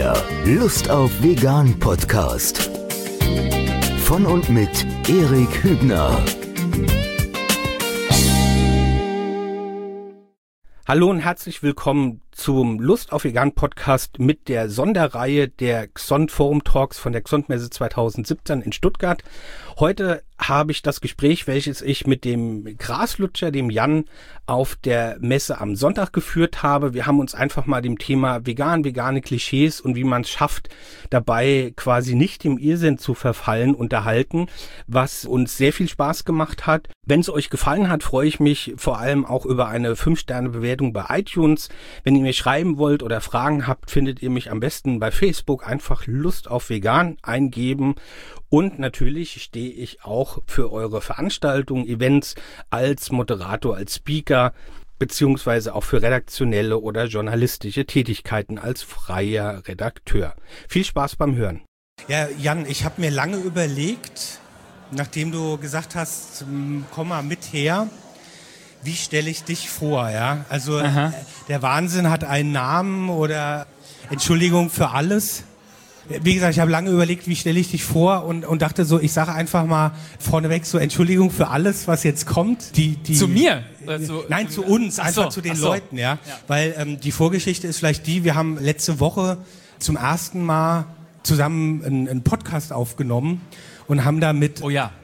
Der Lust auf Vegan Podcast. Von und mit Erik Hübner. Hallo und herzlich willkommen zum Lust auf Vegan Podcast mit der Sonderreihe der Xont Forum Talks von der Xont Messe 2017 in Stuttgart. Heute habe ich das Gespräch, welches ich mit dem Graslutscher, dem Jan, auf der Messe am Sonntag geführt habe. Wir haben uns einfach mal dem Thema vegane Klischees und wie man es schafft, dabei quasi nicht im Irrsinn zu verfallen, unterhalten, was uns sehr viel Spaß gemacht hat. Wenn es euch gefallen hat, freue ich mich vor allem auch über eine 5-Sterne-Bewertung bei iTunes. Wenn ihr mir schreiben wollt oder Fragen habt, findet ihr mich am besten bei Facebook. Einfach Lust auf Vegan eingeben. Und natürlich stehe ich auch für eure Veranstaltungen, Events als Moderator, als Speaker, beziehungsweise auch für redaktionelle oder journalistische Tätigkeiten als freier Redakteur. Viel Spaß beim Hören. Ja, Jan, ich habe mir lange überlegt, nachdem du gesagt hast, komm mal mit her, wie stelle ich dich vor, ja? Also der Wahnsinn hat einen Namen oder Entschuldigung für alles. Wie gesagt, ich habe lange überlegt, wie stelle ich dich vor und dachte so, ich sage einfach mal vorneweg so Entschuldigung für alles, was jetzt kommt. Zu mir? Nein, zu uns, einfach zu den Leuten, ja. Weil die Vorgeschichte ist vielleicht die, wir haben letzte Woche zum ersten Mal zusammen einen Podcast aufgenommen und haben da mit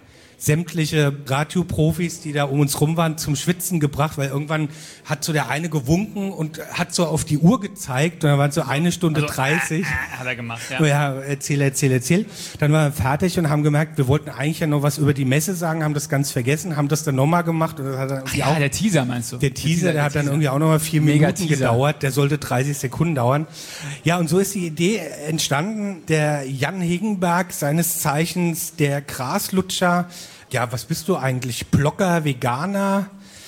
sämtliche Radioprofis, die da um uns rum waren, zum Schwitzen gebracht, weil irgendwann hat so der eine gewunken und hat so auf die Uhr gezeigt und dann waren so 1 Stunde 30. Hat er gemacht, ja. Ja, erzähl. Dann waren wir fertig und haben gemerkt, wir wollten eigentlich ja noch was über die Messe sagen, haben das ganz vergessen, haben das dann nochmal gemacht. Und das hat dann auch der Teaser meinst du? Der Teaser, der hat dann irgendwie auch nochmal 4 Minuten gedauert, der sollte 30 Sekunden dauern. Ja, und so ist die Idee entstanden, der Jan Hegenberg, seines Zeichens der Graslutscher. Ja, was bist du eigentlich? Blogger, Veganer,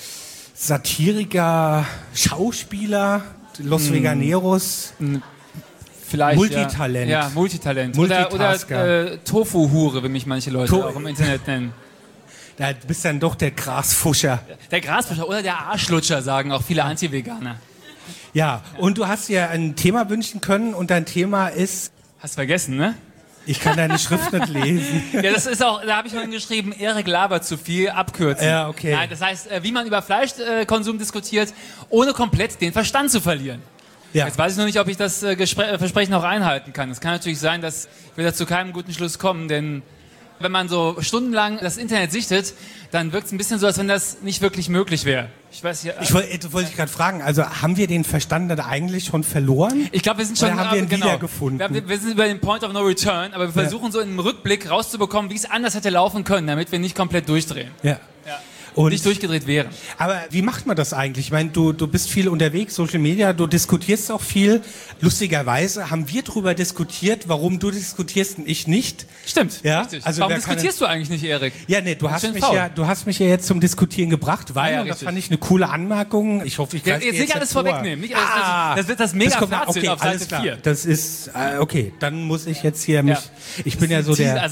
Satiriker, Schauspieler, Los Veganeros? Vielleicht, Multitalent. Ja, Multitalent. Oder Tofu-Hure, wie mich manche Leute auch im Internet nennen. Da bist dann doch der Grasfuscher. Der Grasfuscher oder der Arschlutscher, sagen auch viele Anti-Veganer. Ja, und du hast dir ein Thema wünschen können und dein Thema ist... Hast vergessen, ne? Ich kann deine Schrift nicht lesen. Ja, das ist auch, da habe ich mal geschrieben, Erik labert zu viel, abkürzen. Ja, okay. Nein, das heißt, wie man über Fleischkonsum diskutiert, ohne komplett den Verstand zu verlieren. Ja. Jetzt weiß ich noch nicht, ob ich das Versprechen auch einhalten kann. Es kann natürlich sein, dass wir da zu keinem guten Schluss kommen, denn wenn man so stundenlang das Internet sichtet, dann wirkt es ein bisschen so, als wenn das nicht wirklich möglich wäre. Ich wollte dich gerade fragen, also haben wir den Verstand dann eigentlich schon verloren? Ich glaube, wir sind schon... Oder haben wir ihn wiedergefunden? Wir sind über den Point of No Return, aber wir versuchen so im Rückblick rauszubekommen, wie es anders hätte laufen können, damit wir nicht komplett durchdrehen. Ja. Und nicht durchgedreht wären. Aber wie macht man das eigentlich? Ich meine, du bist viel unterwegs, Social Media, du diskutierst auch viel. Lustigerweise haben wir darüber diskutiert, warum du diskutierst und ich nicht. Stimmt, ja? Richtig. Also warum diskutierst du eigentlich nicht, Erik? Ja, nee, du hast mich ja jetzt zum Diskutieren gebracht, weil, und das fand ich eine coole Anmerkung. Ich hoffe, ich kann jetzt nicht alles vorwegnehmen. Nicht alles, das wird das Mega-Fazit auf Seite 4. Das ist, okay, dann muss ich jetzt hier mich, ich bin ja so der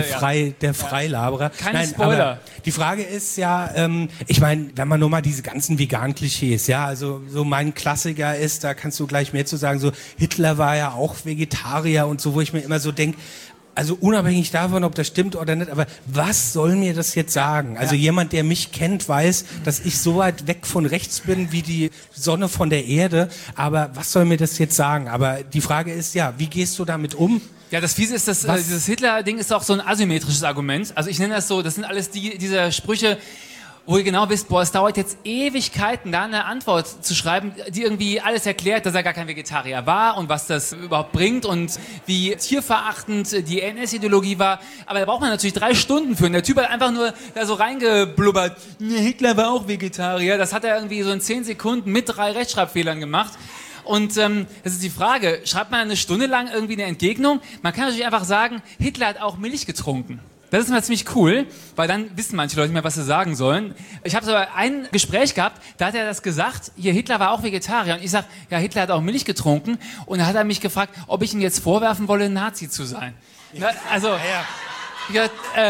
Freilaberer. Keine Spoiler. Aber die Frage ist ja, ich meine, wenn man nur mal diese ganzen veganen Klischees, ja, also so mein Klassiker ist, da kannst du gleich mehr zu sagen, so Hitler war ja auch Vegetarier und so, wo ich mir immer so denke, also unabhängig davon, ob das stimmt oder nicht, aber was soll mir das jetzt sagen? Also jemand, der mich kennt, weiß, dass ich so weit weg von rechts bin wie die Sonne von der Erde, aber was soll mir das jetzt sagen? Aber die Frage ist, ja, wie gehst du damit um? Ja, das Fiese ist, dass dieses Hitler-Ding ist auch so ein asymmetrisches Argument. Also ich nenne das so, das sind alles diese Sprüche, wo ihr genau wisst, es dauert jetzt Ewigkeiten, da eine Antwort zu schreiben, die irgendwie alles erklärt, dass er gar kein Vegetarier war und was das überhaupt bringt und wie tierverachtend die NS-Ideologie war. Aber da braucht man natürlich 3 Stunden für. Und der Typ hat einfach nur da so reingeblubbert, Hitler war auch Vegetarier. Das hat er irgendwie so in 10 Sekunden mit 3 Rechtschreibfehlern gemacht. Und das ist die Frage, schreibt man 1 Stunde lang irgendwie eine Entgegnung? Man kann natürlich einfach sagen, Hitler hat auch Milch getrunken. Das ist mal ziemlich cool, weil dann wissen manche Leute nicht mehr, was sie sagen sollen. Ich habe sogar ein Gespräch gehabt, da hat er das gesagt, hier, Hitler war auch Vegetarier. Und ich sage, ja, Hitler hat auch Milch getrunken. Und da hat er mich gefragt, ob ich ihm jetzt vorwerfen wolle, Nazi zu sein. Also, Ja,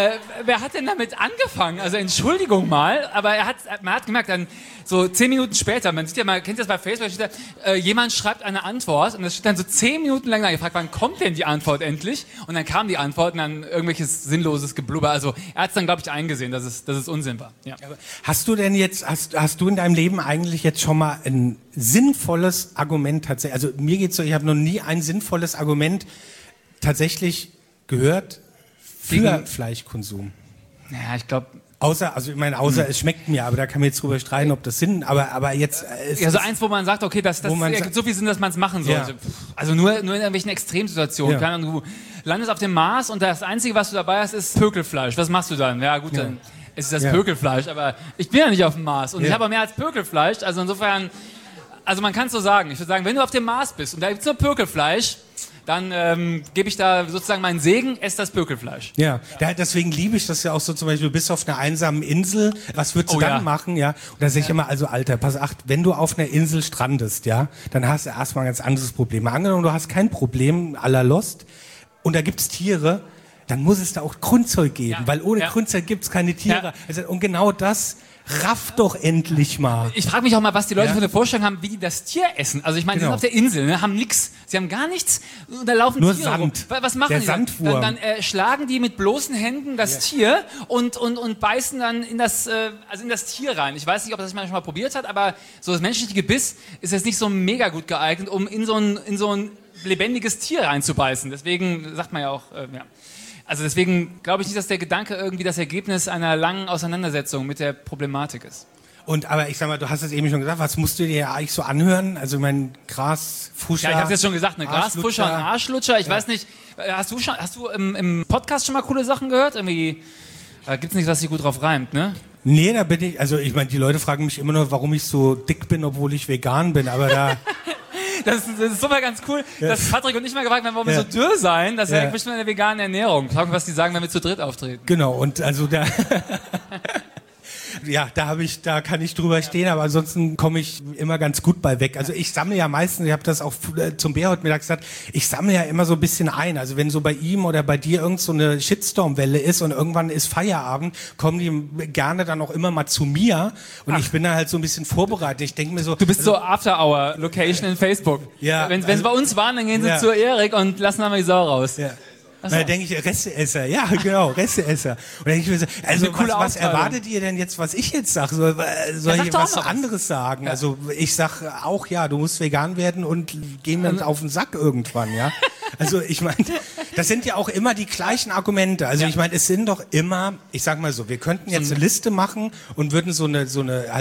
wer hat denn damit angefangen? Also Entschuldigung mal, aber man hat gemerkt, dann so 10 Minuten später, man sieht ja mal, kennt das bei Facebook, steht da, jemand schreibt eine Antwort und das steht dann so 10 Minuten lang gefragt, wann kommt denn die Antwort endlich? Und dann kam die Antwort und dann irgendwelches sinnloses Geblubber. Also er hat es dann, glaube ich, eingesehen, dass es Unsinn war. Ja. Hast du denn jetzt, hast du in deinem Leben eigentlich jetzt schon mal ein sinnvolles Argument tatsächlich, also mir geht's so, ich habe noch nie ein sinnvolles Argument tatsächlich gehört für Fleischkonsum? Ja, ich glaube... Außer es schmeckt mir, aber da kann man jetzt drüber streiten, ob das Sinn, aber jetzt... Ja, so eins, wo man sagt, okay, das ergibt so viel Sinn, dass man es machen sollte. Ja. Also nur in irgendwelchen Extremsituationen. Ja. Du landest auf dem Mars und das Einzige, was du dabei hast, ist Pökelfleisch. Was machst du dann? Ja gut, dann ist es das Pökelfleisch, aber ich bin ja nicht auf dem Mars und ich habe mehr als Pökelfleisch, also insofern, also man kann es so sagen. Ich würde sagen, wenn du auf dem Mars bist und da gibt es nur Pökelfleisch, dann gebe ich da sozusagen meinen Segen, ess das Pökelfleisch. Ja, deswegen liebe ich das ja auch so, zum Beispiel, du bist auf einer einsamen Insel, was würdest du dann machen, ja? Und da sage ich immer, also Alter, pass acht, wenn du auf einer Insel strandest, ja, dann hast du erstmal ein ganz anderes Problem. Angenommen, du hast kein Problem à la Lost und da gibt's Tiere, dann muss es da auch Grundzeug geben, weil ohne Grundzeug gibt's keine Tiere. Ja. Also, und genau das raff doch endlich mal. Ich frage mich auch mal, was die Leute für eine Vorstellung haben, wie die das Tier essen. Also ich meine, die sind auf der Insel, ne, haben nichts, sie haben gar nichts, da laufen nur Tiere Sand. rum. Was machen der die Sandwurm. dann schlagen die mit bloßen Händen das Tier und beißen dann in das Tier rein. Ich weiß nicht, ob das man schon mal probiert hat, aber so das menschliche Gebiss ist jetzt nicht so mega gut geeignet, um in so ein lebendiges Tier reinzubeißen. Deswegen sagt man ja auch, Also deswegen glaube ich nicht, dass der Gedanke irgendwie das Ergebnis einer langen Auseinandersetzung mit der Problematik ist. Aber ich sag mal, du hast es eben schon gesagt, was musst du dir ja eigentlich so anhören? Also mein Grasfuscher. Ja, ich habe jetzt schon gesagt, Grasfuscher und Arschlutscher. Ich weiß nicht, hast du im Podcast schon mal coole Sachen gehört? Irgendwie, da gibt's nichts, was sich gut drauf reimt, ne? Nee, da bin ich, also ich meine, die Leute fragen mich immer nur, warum ich so dick bin, obwohl ich vegan bin, aber da... Das ist super ganz cool, dass Patrick und ich mal gefragt haben, warum wir so dürr sein. Das liegt bestimmt in der veganen Ernährung. Fragen, was die sagen, wenn wir zu dritt auftreten. Genau, und also da... Ja, da kann ich drüber stehen, aber ansonsten komme ich immer ganz gut bei weg. Also ich sammle ja meistens, ich habe das auch zum Bär heute Mittag gesagt, ich sammle ja immer so ein bisschen ein. Also wenn so bei ihm oder bei dir irgend so eine Shitstorm-Welle ist und irgendwann ist Feierabend, kommen die gerne dann auch immer mal zu mir und ich bin da halt so ein bisschen vorbereitet. Ich denke mir so... Du bist so After-Hour-Location in Facebook. Ja. Wenn sie bei uns waren, dann gehen sie zu Erik und lassen dann mal die Sau raus. Ja. So. Da denke ich, Resteesser, ja genau, Resteesser. Und dann denke ich mir so, also was erwartet ihr denn jetzt, was ich jetzt sage? Soll ich was anderes sagen? Ja. Also ich sag auch, ja, du musst vegan werden und gehen mir auf den Sack irgendwann, ja. Also ich meine, das sind ja auch immer die gleichen Argumente. Also ich meine, es sind doch immer, ich sag mal so, wir könnten jetzt eine Liste machen und würden so eine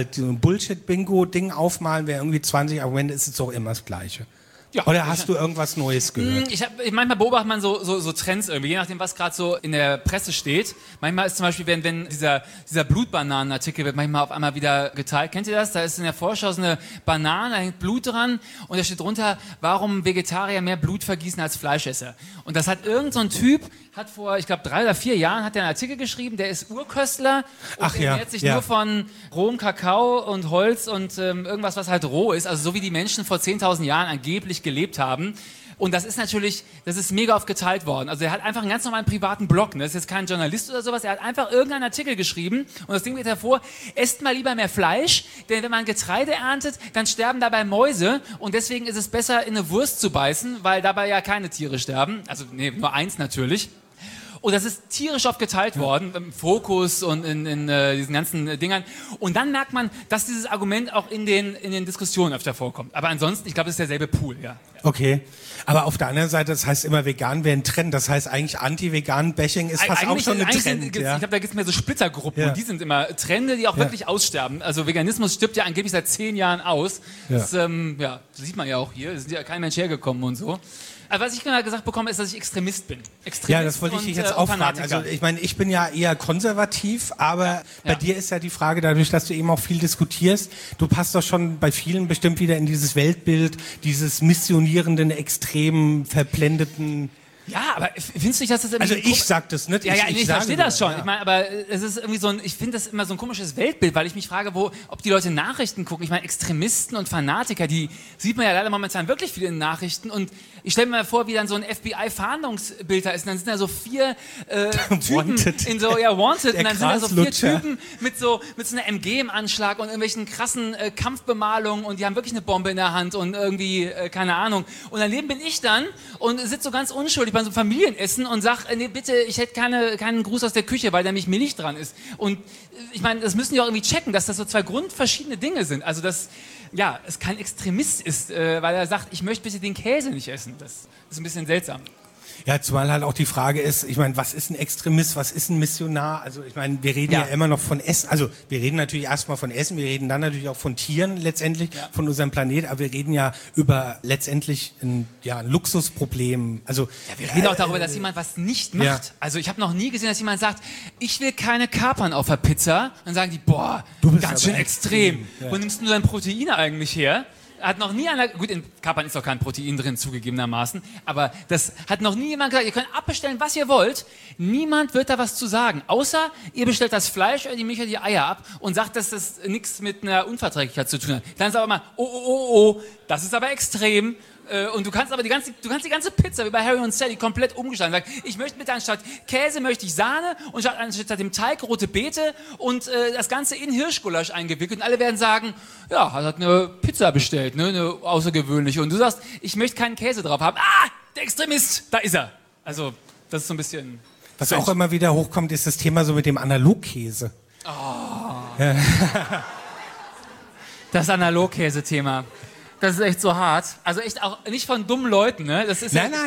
Bullshit-Bingo-Ding aufmalen, wäre irgendwie 20 Argumente, ist es doch immer das Gleiche. Ja, oder hast du irgendwas Neues gehört? Manchmal beobachtet man so Trends irgendwie, je nachdem, was gerade so in der Presse steht. Manchmal ist zum Beispiel, wenn dieser Blutbananenartikel wird manchmal auf einmal wieder geteilt. Kennt ihr das? Da ist in der Vorschau so eine Banane, da hängt Blut dran und da steht drunter, warum Vegetarier mehr Blut vergießen als Fleischesser. Und das hat irgend so ein Typ, hat vor, ich glaube 3 oder 4 Jahren, hat der einen Artikel geschrieben, der ist Urköstler und ernährt sich nur von rohem Kakao und Holz und irgendwas, was halt roh ist, also so wie die Menschen vor 10.000 Jahren angeblich gelebt haben. Und das ist mega oft geteilt worden. Also er hat einfach einen ganz normalen privaten Blog, ne? Das ist jetzt kein Journalist oder sowas, er hat einfach irgendeinen Artikel geschrieben und das Ding geht hervor, esst mal lieber mehr Fleisch, denn wenn man Getreide erntet, dann sterben dabei Mäuse und deswegen ist es besser, in eine Wurst zu beißen, weil dabei ja keine Tiere sterben. Also nur eins natürlich. Und das ist tierisch oft geteilt worden, im Fokus und in diesen ganzen Dingern. Und dann merkt man, dass dieses Argument auch in den Diskussionen öfter vorkommt. Aber ansonsten, ich glaube, es ist derselbe Pool, ja. Okay. Aber auf der anderen Seite, das heißt immer, vegan wäre ein Trend. Das heißt eigentlich Anti-Vegan-Bashing ist fast auch schon ein Trend. Ich glaube, da gibt es mehr so Splittergruppen und die sind immer Trende, die auch wirklich aussterben. Also Veganismus stirbt ja angeblich seit 10 Jahren aus. Das sieht man ja auch hier. Es ist ja kein Mensch hergekommen und so. Aber was ich genau gesagt bekomme, ist, dass ich Extremist bin. Ja, das wollte ich dich jetzt auch fragen. Also ich meine, ich bin ja eher konservativ, aber bei dir ist ja die Frage, dadurch, dass du eben auch viel diskutierst, du passt doch schon bei vielen bestimmt wieder in dieses Weltbild, dieses missionierenden, extremen, verblendeten... Ja, aber findest du nicht, dass das Also ich sag das nicht. Ja, ich verstehe das schon. Ja. Ich meine, aber es ist irgendwie ich finde das immer so ein komisches Weltbild, weil ich mich frage, ob die Leute Nachrichten gucken. Ich meine, Extremisten und Fanatiker, die sieht man ja leider momentan wirklich viel in Nachrichten. Und ich stelle mir vor, wie dann so ein FBI-Fahndungsbild da ist. Und dann sind da so 4 Typen Wanted. Wanted. Und dann sind da so 4 Graslutscher. Typen mit so einer MG im Anschlag und irgendwelchen krassen Kampfbemalungen und die haben wirklich eine Bombe in der Hand und irgendwie, keine Ahnung. Und daneben bin ich dann und sitze so ganz unschuldig bei so einem Familienessen und sag, nee, bitte, ich hätte keinen Gruß aus der Küche, weil da nämlich Milch dran ist. Und ich meine, das müssen die auch irgendwie checken, dass das so 2 grundverschiedene Dinge sind. Also, dass es kein Extremist ist, weil er sagt, ich möchte bitte den Käse nicht essen. Das ist ein bisschen seltsam. Ja, zumal halt auch die Frage ist, ich meine, was ist ein Extremist, was ist ein Missionar? Also ich meine, wir reden ja immer noch von Essen, also wir reden natürlich erstmal von Essen, wir reden dann natürlich auch von Tieren letztendlich, von unserem Planet, aber wir reden ja über letztendlich ein Luxusproblem. Also wir reden auch darüber, dass jemand was nicht macht. Ja. Also ich habe noch nie gesehen, dass jemand sagt, ich will keine Kapern auf der Pizza. Dann sagen die, boah, du bist ganz schön extrem. Ja. Wo nimmst du dein Protein eigentlich her? Hat noch nie einer, gut, in Kapern ist doch kein Protein drin, zugegebenermaßen, aber das hat noch nie jemand gesagt, ihr könnt abbestellen, was ihr wollt, niemand wird da was zu sagen, außer ihr bestellt das Fleisch oder die Milch oder die Eier ab und sagt, dass das nichts mit einer Unverträglichkeit zu tun hat. Dann sagt aber mal, oh, das ist aber extrem. Und du kannst aber die ganze Pizza, wie bei Harry und Sally, komplett umgestalten. Ich möchte bitte anstatt Käse möchte ich Sahne und anstatt dem Teig rote Beete und das Ganze in Hirschgulasch eingewickelt. Und alle werden sagen, ja, hat eine Pizza bestellt, ne, eine außergewöhnliche. Und du sagst, ich möchte keinen Käse drauf haben. Ah, der Extremist, da ist er. Also, das ist so ein bisschen... Was auch immer wieder hochkommt, ist das Thema so mit dem Analogkäse. Oh. Ja. Das Analogkäse-Thema. Das ist echt so hart. Also echt auch nicht von dummen Leuten, ne? Das ist nein,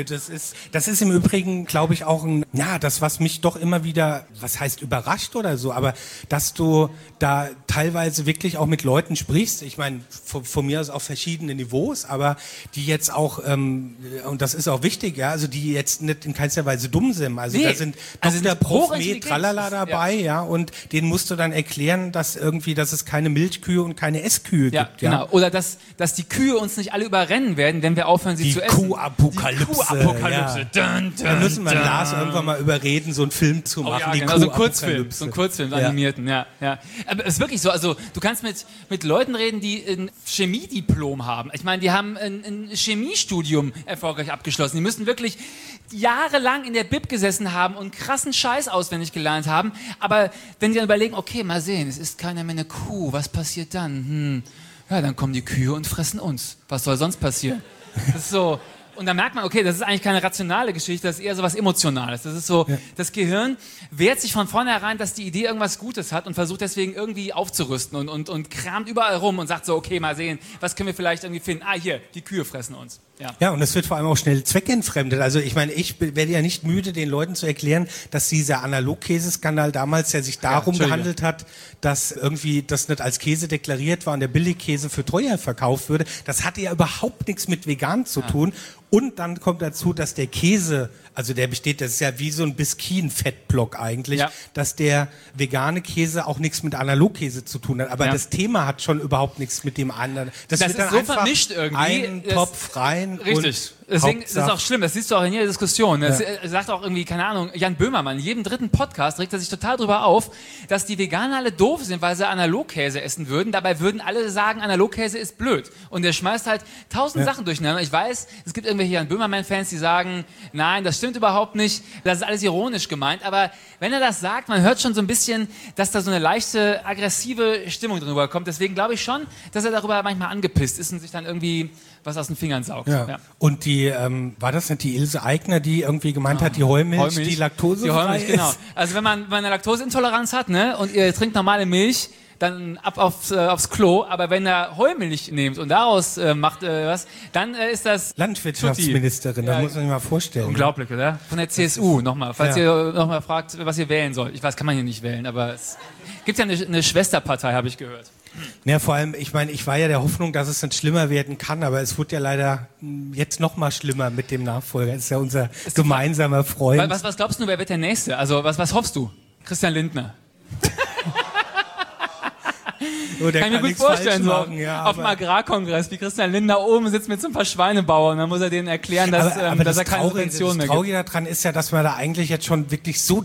das ist im Übrigen, glaube ich, auch das, was mich doch immer wieder, was heißt überrascht oder so, aber dass du da teilweise wirklich auch mit Leuten sprichst, ich meine, von mir aus auf verschiedene Niveaus, aber die jetzt auch, und das ist auch wichtig, ja, also die jetzt nicht in keinster Weise dumm sind. Also da sind Dr. Prof. Tralala dabei, ja, und denen musst du dann erklären, dass es keine Milchkühe und keine Esskühe gibt. Ja, genau. Oder dass die Kühe uns nicht alle überrennen werden, wenn wir aufhören, sie zu essen. Kuhapokalypse. Kuhapokalypse. Ja. Da müssen wir Lars irgendwann mal überreden, so einen Film zu machen. Ja, genau, so ein Kurzfilm, animierten, ja. Aber es ist wirklich so, also du kannst mit Leuten reden, die ein Chemiediplom haben. Ich meine, die haben ein Chemiestudium erfolgreich abgeschlossen. Die müssen wirklich jahrelang in der Bib gesessen haben und krassen Scheiß auswendig gelernt haben. Aber wenn die dann überlegen, okay, mal sehen, es ist keiner mehr eine Kuh, was passiert dann? Ja, dann kommen die Kühe und fressen uns. Was soll sonst passieren? Das ist so. Und dann merkt man, okay, das ist eigentlich keine rationale Geschichte, das ist eher so was Emotionales. Das ist so, das Gehirn wehrt sich von vornherein, dass die Idee irgendwas Gutes hat und versucht deswegen irgendwie aufzurüsten und kramt überall rum und sagt so, okay, mal sehen, was können wir vielleicht irgendwie finden? Ah, hier, die Kühe fressen uns. Ja, und es wird vor allem auch schnell zweckentfremdet. Also ich meine, ich werde ja nicht müde, den Leuten zu erklären, dass dieser Analogkäseskandal damals ja sich darum gehandelt hat, dass irgendwie das nicht als Käse deklariert war und der Billigkäse für teuer verkauft würde. Das hatte ja überhaupt nichts mit vegan zu tun. Und dann kommt dazu, dass der Käse, also der besteht, das ist ja wie so ein Biskin-Fettblock eigentlich, dass der vegane Käse auch nichts mit Analogkäse zu tun hat. Aber das Thema hat schon überhaupt nichts mit dem anderen. Das wird dann so einfach vermischt irgendwie. Einen Topf rein. Richtig. Deswegen ist es auch schlimm, das siehst du auch in jeder Diskussion. Das sagt auch irgendwie, keine Ahnung, Jan Böhmermann, in jedem 3. Podcast regt er sich total drüber auf, dass die Veganer alle doof sind, weil sie Analogkäse essen würden. Dabei würden alle sagen, Analogkäse ist blöd. Und der schmeißt halt 1000 Sachen durcheinander. Ich weiß, es gibt irgendwelche Jan Böhmermann-Fans, die sagen, nein, das stimmt überhaupt nicht, das ist alles ironisch gemeint. Aber wenn er das sagt, man hört schon so ein bisschen, dass da so eine leichte, aggressive Stimmung drüber kommt. Deswegen glaube ich schon, dass er darüber manchmal angepisst ist und sich dann irgendwie was aus den Fingern saugt. Ja. Und war das nicht die Ilse Eigner, die irgendwie gemeint hat, die Heumilch, die laktosefrei ist? Genau. Also wenn man eine Laktoseintoleranz hat, ne, und ihr trinkt normale Milch, dann ab aufs Klo, aber wenn er Heumilch nehmt und daraus macht was, dann ist das Landwirtschaftsministerin, das muss man sich mal vorstellen. Unglaublich, oder? Von der CSU nochmal, falls ihr nochmal fragt, was ihr wählen sollt. Ich weiß, kann man hier nicht wählen, aber es gibt ja eine Schwesterpartei, habe ich gehört. Ja, vor allem, ich meine, ich war ja der Hoffnung, dass es nicht schlimmer werden kann, aber es wird ja leider jetzt noch mal schlimmer mit dem Nachfolger. Das ist ja unser gemeinsamer Freund. Was glaubst du, wer wird der Nächste? Also, was hoffst du? Christian Lindner. Oh, der kann ich mir gut vorstellen, so auf dem Agrarkongress, wie Christian Lindner oben sitzt mit so ein paar Schweinebauern und dann muss er denen erklären, dass er keine Subventionen mehr gibt. Das Traurige daran ist ja, dass man da eigentlich jetzt schon wirklich so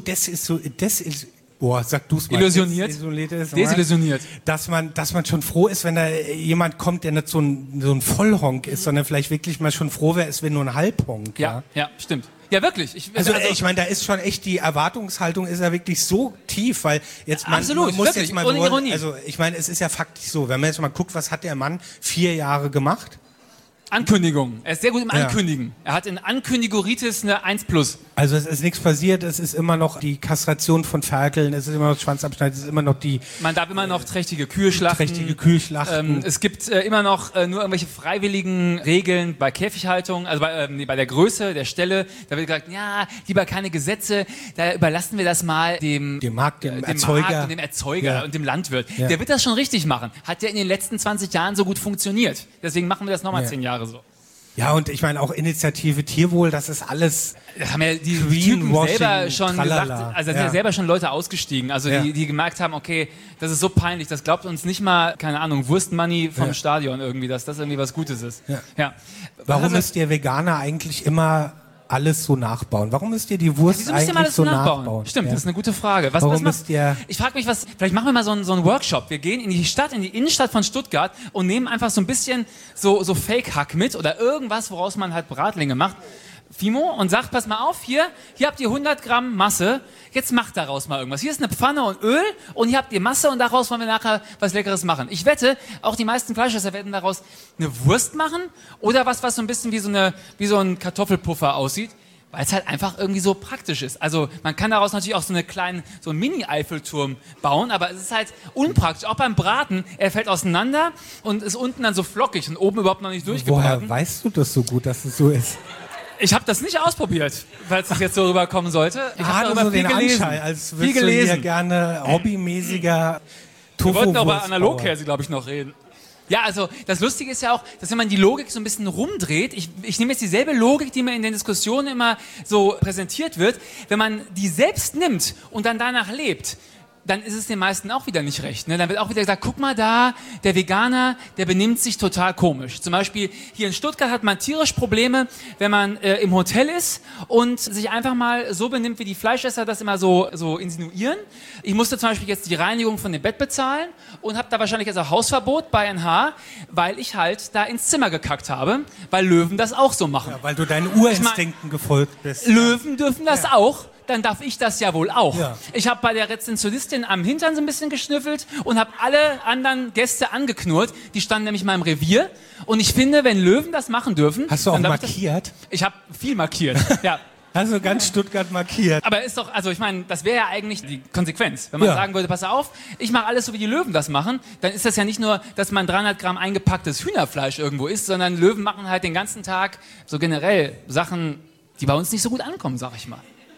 sag du's mal. Desillusioniert. Dass man schon froh ist, wenn da jemand kommt, der nicht so ein Vollhonk ist, sondern vielleicht wirklich mal schon froh wäre, es wäre nur ein Halbhonk. Ja, stimmt. Ja, wirklich. Ich meine, da ist schon echt, die Erwartungshaltung ist ja wirklich so tief, weil jetzt absolut, muss wirklich, jetzt mal ohne Ironie. Also ich meine, es ist ja faktisch so, wenn man jetzt mal guckt, was hat der Mann 4 Jahre gemacht? Ankündigung. Er ist sehr gut im Ankündigen. Er hat in Ankündigoritis eine 1+. Also es ist nichts passiert, es ist immer noch die Kastration von Ferkeln, es ist immer noch Schwanzabschneid, es ist immer noch Man darf immer noch trächtige Kühe schlachten. Es gibt immer noch nur irgendwelche freiwilligen Regeln bei Käfighaltung, also bei der Größe der Stelle. Da wird gesagt, ja, lieber keine Gesetze, da überlassen wir das mal dem Markt, dem Erzeuger und dem Landwirt. Ja. Der wird das schon richtig machen. Hat ja in den letzten 20 Jahren so gut funktioniert. Deswegen machen wir das nochmal 10 Jahre so. Ja, und ich meine auch Initiative Tierwohl, das ist alles. Das haben ja die Typen selber schon gesagt, also da sind ja selber schon Leute ausgestiegen, also die gemerkt haben, okay, das ist so peinlich, das glaubt uns nicht mal, keine Ahnung, Wurstmoney vom Stadion irgendwie, dass das irgendwie was Gutes ist. Ja. Warum müsst ihr Veganer eigentlich immer alles so nachbauen? Warum müsst ihr die Wurst eigentlich so nachbauen? Stimmt, das ist eine gute Frage. Ich frage mich, vielleicht machen wir mal so einen Workshop. Wir gehen in die Innenstadt von Stuttgart und nehmen einfach so ein bisschen so Fake-Hack mit oder irgendwas, woraus man halt Bratlinge macht. Fimo, und sagt, pass mal auf, hier habt ihr 100 Gramm Masse, jetzt macht daraus mal irgendwas. Hier ist eine Pfanne und Öl und hier habt ihr Masse und daraus wollen wir nachher was Leckeres machen. Ich wette, auch die meisten Fleischesser werden daraus eine Wurst machen oder was so ein bisschen wie so ein Kartoffelpuffer aussieht, weil es halt einfach irgendwie so praktisch ist. Also man kann daraus natürlich auch so einen Mini-Eiffelturm bauen, aber es ist halt unpraktisch. Auch beim Braten, er fällt auseinander und ist unten dann so flockig und oben überhaupt noch nicht durchgebraten. Woher weißt du das so gut, dass es so ist? Ich habe das nicht ausprobiert, falls es jetzt so rüberkommen sollte. Ich habe darüber so viel gelesen. Als würdest du hier gerne hobbymäßiger Tofu-Wurst. Wir wollten auch bei Analogkäse, glaube ich, noch reden. Ja, also das Lustige ist ja auch, dass wenn man die Logik so ein bisschen rumdreht, ich nehme jetzt dieselbe Logik, die mir in den Diskussionen immer so präsentiert wird, wenn man die selbst nimmt und dann danach lebt, dann ist es den meisten auch wieder nicht recht. Ne? Dann wird auch wieder gesagt, guck mal da, der Veganer, der benimmt sich total komisch. Zum Beispiel hier in Stuttgart hat man tierisch Probleme, wenn man im Hotel ist und sich einfach mal so benimmt, wie die Fleischesser das immer so insinuieren. Ich musste zum Beispiel jetzt die Reinigung von dem Bett bezahlen und habe da wahrscheinlich jetzt auch Hausverbot bei NH, weil ich halt da ins Zimmer gekackt habe, weil Löwen das auch so machen. Ja, weil du deinen Urinstinkten gefolgt bist. Löwen dürfen das auch. Dann darf ich das ja wohl auch. Ja. Ich habe bei der Rezensionistin am Hintern so ein bisschen geschnüffelt und habe alle anderen Gäste angeknurrt. Die standen nämlich in meinem Revier. Und ich finde, wenn Löwen das machen dürfen... Hast du auch markiert? Ich habe viel markiert, ja. Also ganz Stuttgart markiert. Aber ist doch, also ich meine, das wäre ja eigentlich die Konsequenz. Wenn man sagen würde, pass auf, ich mache alles so, wie die Löwen das machen, dann ist das ja nicht nur, dass man 300 Gramm eingepacktes Hühnerfleisch irgendwo isst, sondern Löwen machen halt den ganzen Tag so generell Sachen, die bei uns nicht so gut ankommen, sag ich mal.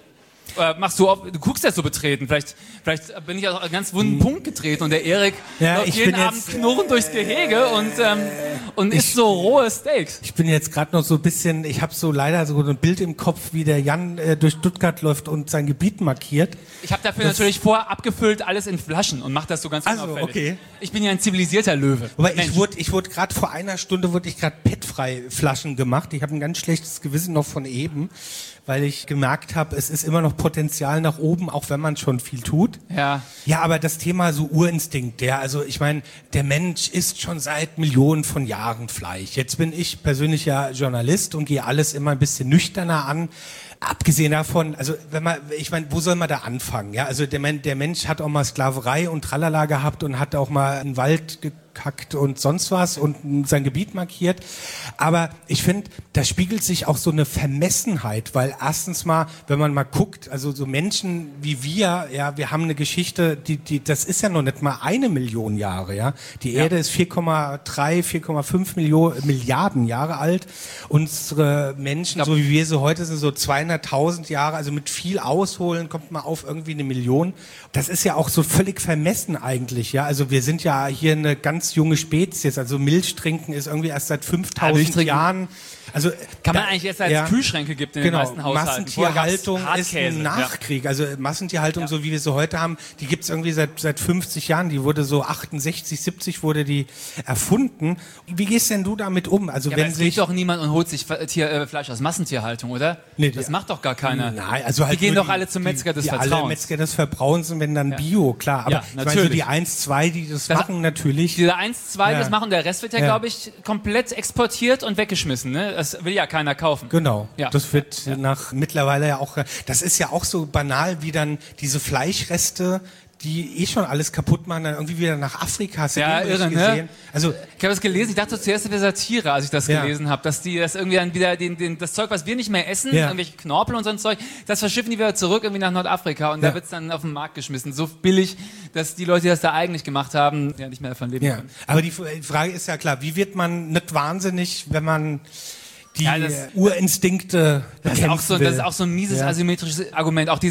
Du guckst jetzt so betreten, vielleicht bin ich auf einen ganz wunden Punkt getreten und der Erik läuft jeden Abend knurrend durchs Gehege und isst so rohe Steaks. Ich bin jetzt gerade noch so ein bisschen, ich habe so leider so ein Bild im Kopf, wie der Jan durch Stuttgart läuft und sein Gebiet markiert. Ich habe dafür natürlich vorher abgefüllt alles in Flaschen und mache das so ganz unauffällig. Okay. Ich bin ja ein zivilisierter Löwe. Aber ich wurde gerade vor einer Stunde PET-frei Flaschen gemacht. Ich habe ein ganz schlechtes Gewissen noch von eben, weil ich gemerkt habe, es ist immer noch Potenzial nach oben, auch wenn man schon viel tut. Ja. Ja, aber das Thema so Urinstinkt, also ich meine, der Mensch isst schon seit Millionen von Jahren Fleisch. Jetzt bin ich persönlich ja Journalist und gehe alles immer ein bisschen nüchterner an. Abgesehen davon, also wo soll man da anfangen? Ja, also der Mensch hat auch mal Sklaverei und Tralala gehabt und hat auch mal einen Wald gekackt und sonst was und sein Gebiet markiert. Aber ich finde, da spiegelt sich auch so eine Vermessenheit, weil erstens mal, wenn man mal guckt, also so Menschen wie wir, ja, wir haben eine Geschichte, das ist ja noch nicht mal 1 Million Jahre, ja. Die Erde ist 4,5 Milliarden Jahre alt. Unsere Menschen, so wie wir sie heute sind, so 200.000 Jahre, also mit viel Ausholen kommt man auf irgendwie 1 Million. Das ist ja auch so völlig vermessen eigentlich, ja. Also wir sind ja hier eine ganz ganz junge Spezies. Also Milch trinken ist irgendwie erst seit 5000 Jahren. Also kann man eigentlich erst als Kühlschränke gibt in den meisten Haushalten. Massentierhaltung ist ein Nachkrieg. Also Massentierhaltung, so wie wir sie heute haben, die gibt's irgendwie seit 50 Jahren. Die wurde so 68, 70 wurde die erfunden. Wie gehst denn du damit um? Also wenn es geht doch niemand und holt sich Fleisch aus Massentierhaltung, oder? Nee, das macht doch gar keiner. Nein, also halt die gehen doch alle zum Metzger des Vertrauens. Alle Metzger des Vertrauens und wenn dann Bio, klar. Aber ich meine, so die 1, 2, die das machen natürlich. Diese 1, 2, die das machen, der Rest wird glaube ich, komplett exportiert und weggeschmissen. Ne? Das will ja keiner kaufen. Genau. Ja. Das wird mittlerweile ja auch, das ist ja auch so banal, wie dann diese Fleischreste, die schon alles kaputt machen, dann irgendwie wieder nach Afrika. Irre, ne? Also, ich habe das gelesen, ich dachte zuerst, es wäre Satire, als ich das gelesen habe, dass die das irgendwie dann wieder, das Zeug, was wir nicht mehr essen, irgendwelche Knorpel und so ein Zeug, das verschiffen die wieder zurück irgendwie nach Nordafrika und da wird es dann auf den Markt geschmissen. So billig, dass die Leute, die das da eigentlich gemacht haben, nicht mehr davon leben können. Aber die Frage ist ja klar, wie wird man nicht wahnsinnig, wenn man die Urinstinkte das ist auch so ein mieses asymmetrisches Argument. Auch die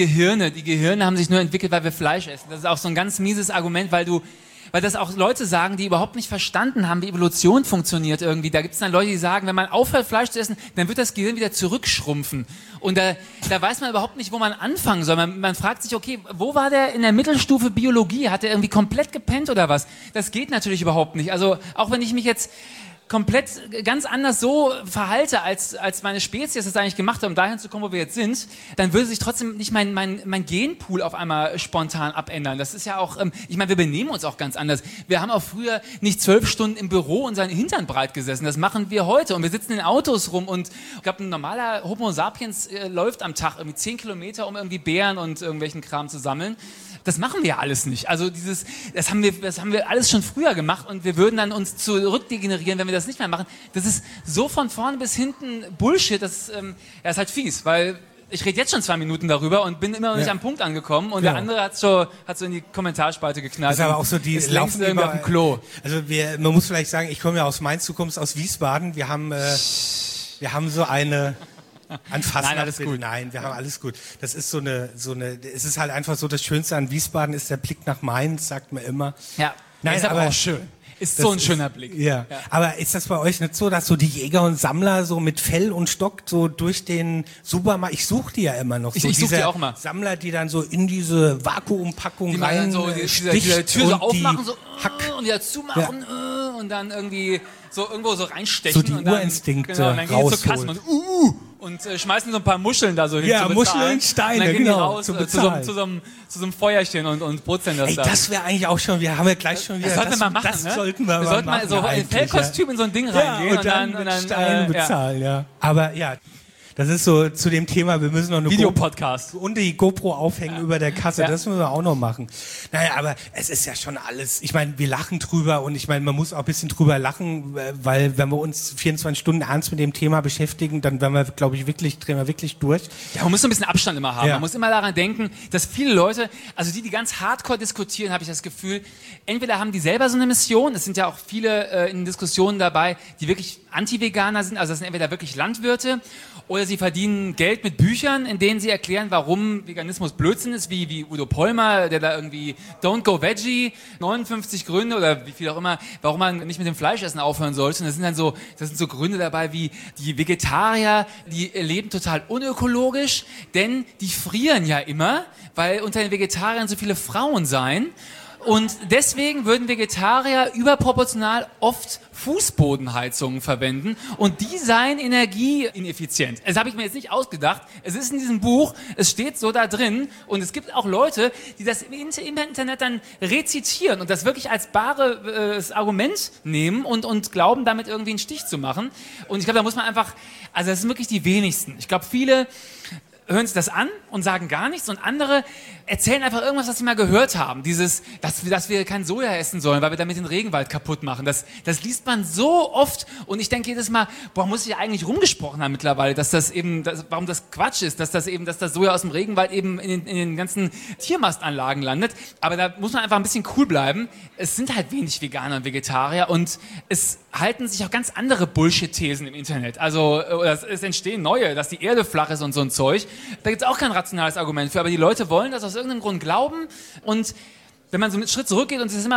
Gehirne haben sich nur entwickelt, weil wir Fleisch essen. Das ist auch so ein ganz mieses Argument, weil das auch Leute sagen, die überhaupt nicht verstanden haben, wie Evolution funktioniert irgendwie. Da gibt es dann Leute, die sagen, wenn man aufhört, Fleisch zu essen, dann wird das Gehirn wieder zurückschrumpfen. Und da weiß man überhaupt nicht, wo man anfangen soll. Man fragt sich, okay, wo war der in der Mittelstufe Biologie? Hat der irgendwie komplett gepennt oder was? Das geht natürlich überhaupt nicht. Also auch wenn ich mich jetzt komplett ganz anders so verhalte, als meine Spezies das eigentlich gemacht hat, um dahin zu kommen, wo wir jetzt sind, dann würde sich trotzdem nicht mein Genpool auf einmal spontan abändern. Das ist ja auch, ich meine, wir benehmen uns auch ganz anders. Wir haben auch früher nicht 12 Stunden im Büro unseren Hintern breit gesessen. Das machen wir heute. Und wir sitzen in Autos rum und ich glaube, ein normaler Homo sapiens läuft am Tag irgendwie 10 Kilometer, um irgendwie Beeren und irgendwelchen Kram zu sammeln. Das machen wir ja alles nicht. Also das haben wir alles schon früher gemacht und wir würden dann uns zurückdegenerieren, wenn wir das nicht mehr machen. Das ist so von vorne bis hinten Bullshit. Das ist halt fies, weil ich rede jetzt schon 2 Minuten darüber und bin immer noch nicht am Punkt angekommen und der andere hat so in die Kommentarspalte geknallt. Das ist aber auch so, die laufen irgendwie auf dem Klo. Also man muss vielleicht sagen, ich komme ja aus Mainz, du kommst aus Wiesbaden. Wir haben so eine an Fastnacht. Nein, alles gut. Nein, wir haben alles gut. Das ist es ist halt einfach so, das Schönste an Wiesbaden ist der Blick nach Mainz, sagt man immer. Ja, nein, ist aber auch schön. Ist so ein schöner Blick. Ja. Aber ist das bei euch nicht so, dass so die Jäger und Sammler so mit Fell und Stock so durch den Supermarkt, ich suche die ja immer noch. So ich suche die auch mal. Sammler, die dann so in diese Vakuumpackung die rein so diese Tür so aufmachen so, und wieder zumachen und dann irgendwie so irgendwo so reinstechen. So die und dann, Urinstinkte genau, und dann gehen die zur Kasse und schmeißen so ein paar Muscheln da so hin zu bezahlen. Muscheln und Steine, und dann gehen genau, die raus zu so einem Feuerchen und brutzeln das da. Das wäre eigentlich auch schon, wir haben ja gleich schon wieder... Das sollten wir mal machen, Das sollten wir sollten mal so in Fellkostüm in so ein Ding reingehen und dann Steine bezahlen, Aber das ist so zu dem Thema, wir müssen noch eine Videopodcast und die GoPro aufhängen über der Kasse, das müssen wir auch noch machen. Naja, aber es ist ja schon alles, ich meine, wir lachen drüber und ich meine, man muss auch ein bisschen drüber lachen, weil wenn wir uns 24 Stunden ernst mit dem Thema beschäftigen, dann werden wir, glaube ich, drehen wir wirklich durch. Ja, man muss so ein bisschen Abstand immer haben. Man muss immer daran denken, dass viele Leute, also die ganz hardcore diskutieren, habe ich das Gefühl, entweder haben die selber so eine Mission, es sind ja auch viele in Diskussionen dabei, die wirklich Anti-Veganer sind, also das sind entweder wirklich Landwirte oder sie verdienen Geld mit Büchern, in denen sie erklären, warum Veganismus Blödsinn ist, wie Udo Pollmer, der da irgendwie Don't Go Veggie, 59 Gründe oder wie viel auch immer, warum man nicht mit dem Fleischessen aufhören sollte. Und das sind so Gründe dabei wie die Vegetarier, die leben total unökologisch, denn die frieren ja immer, weil unter den Vegetariern so viele Frauen seien. Und deswegen würden Vegetarier überproportional oft Fußbodenheizungen verwenden und die seien energieineffizient. Das habe ich mir jetzt nicht ausgedacht. Es ist in diesem Buch, es steht so da drin und es gibt auch Leute, die das im Internet dann rezitieren und das wirklich als bares Argument nehmen und glauben, damit irgendwie einen Stich zu machen. Und ich glaube, da muss man einfach, also das sind wirklich die wenigsten. Ich glaube, viele hören sich das an und sagen gar nichts und andere erzählen einfach irgendwas, was sie mal gehört haben. Dass wir kein Soja essen sollen, weil wir damit den Regenwald kaputt machen. Das liest man so oft und ich denke jedes Mal, muss ich eigentlich rumgesprochen haben mittlerweile, dass das eben, warum das Quatsch ist, dass das Soja aus dem Regenwald eben in den ganzen Tiermastanlagen landet. Aber da muss man einfach ein bisschen cool bleiben. Es sind halt wenig Veganer und Vegetarier und es halten sich auch ganz andere Bullshit-Thesen im Internet. Also es entstehen neue, dass die Erde flach ist und so ein Zeug. Da gibt es auch kein rationales Argument für, aber die Leute wollen das aus irgendeinem Grund glauben und wenn man so einen Schritt zurückgeht und sich das immer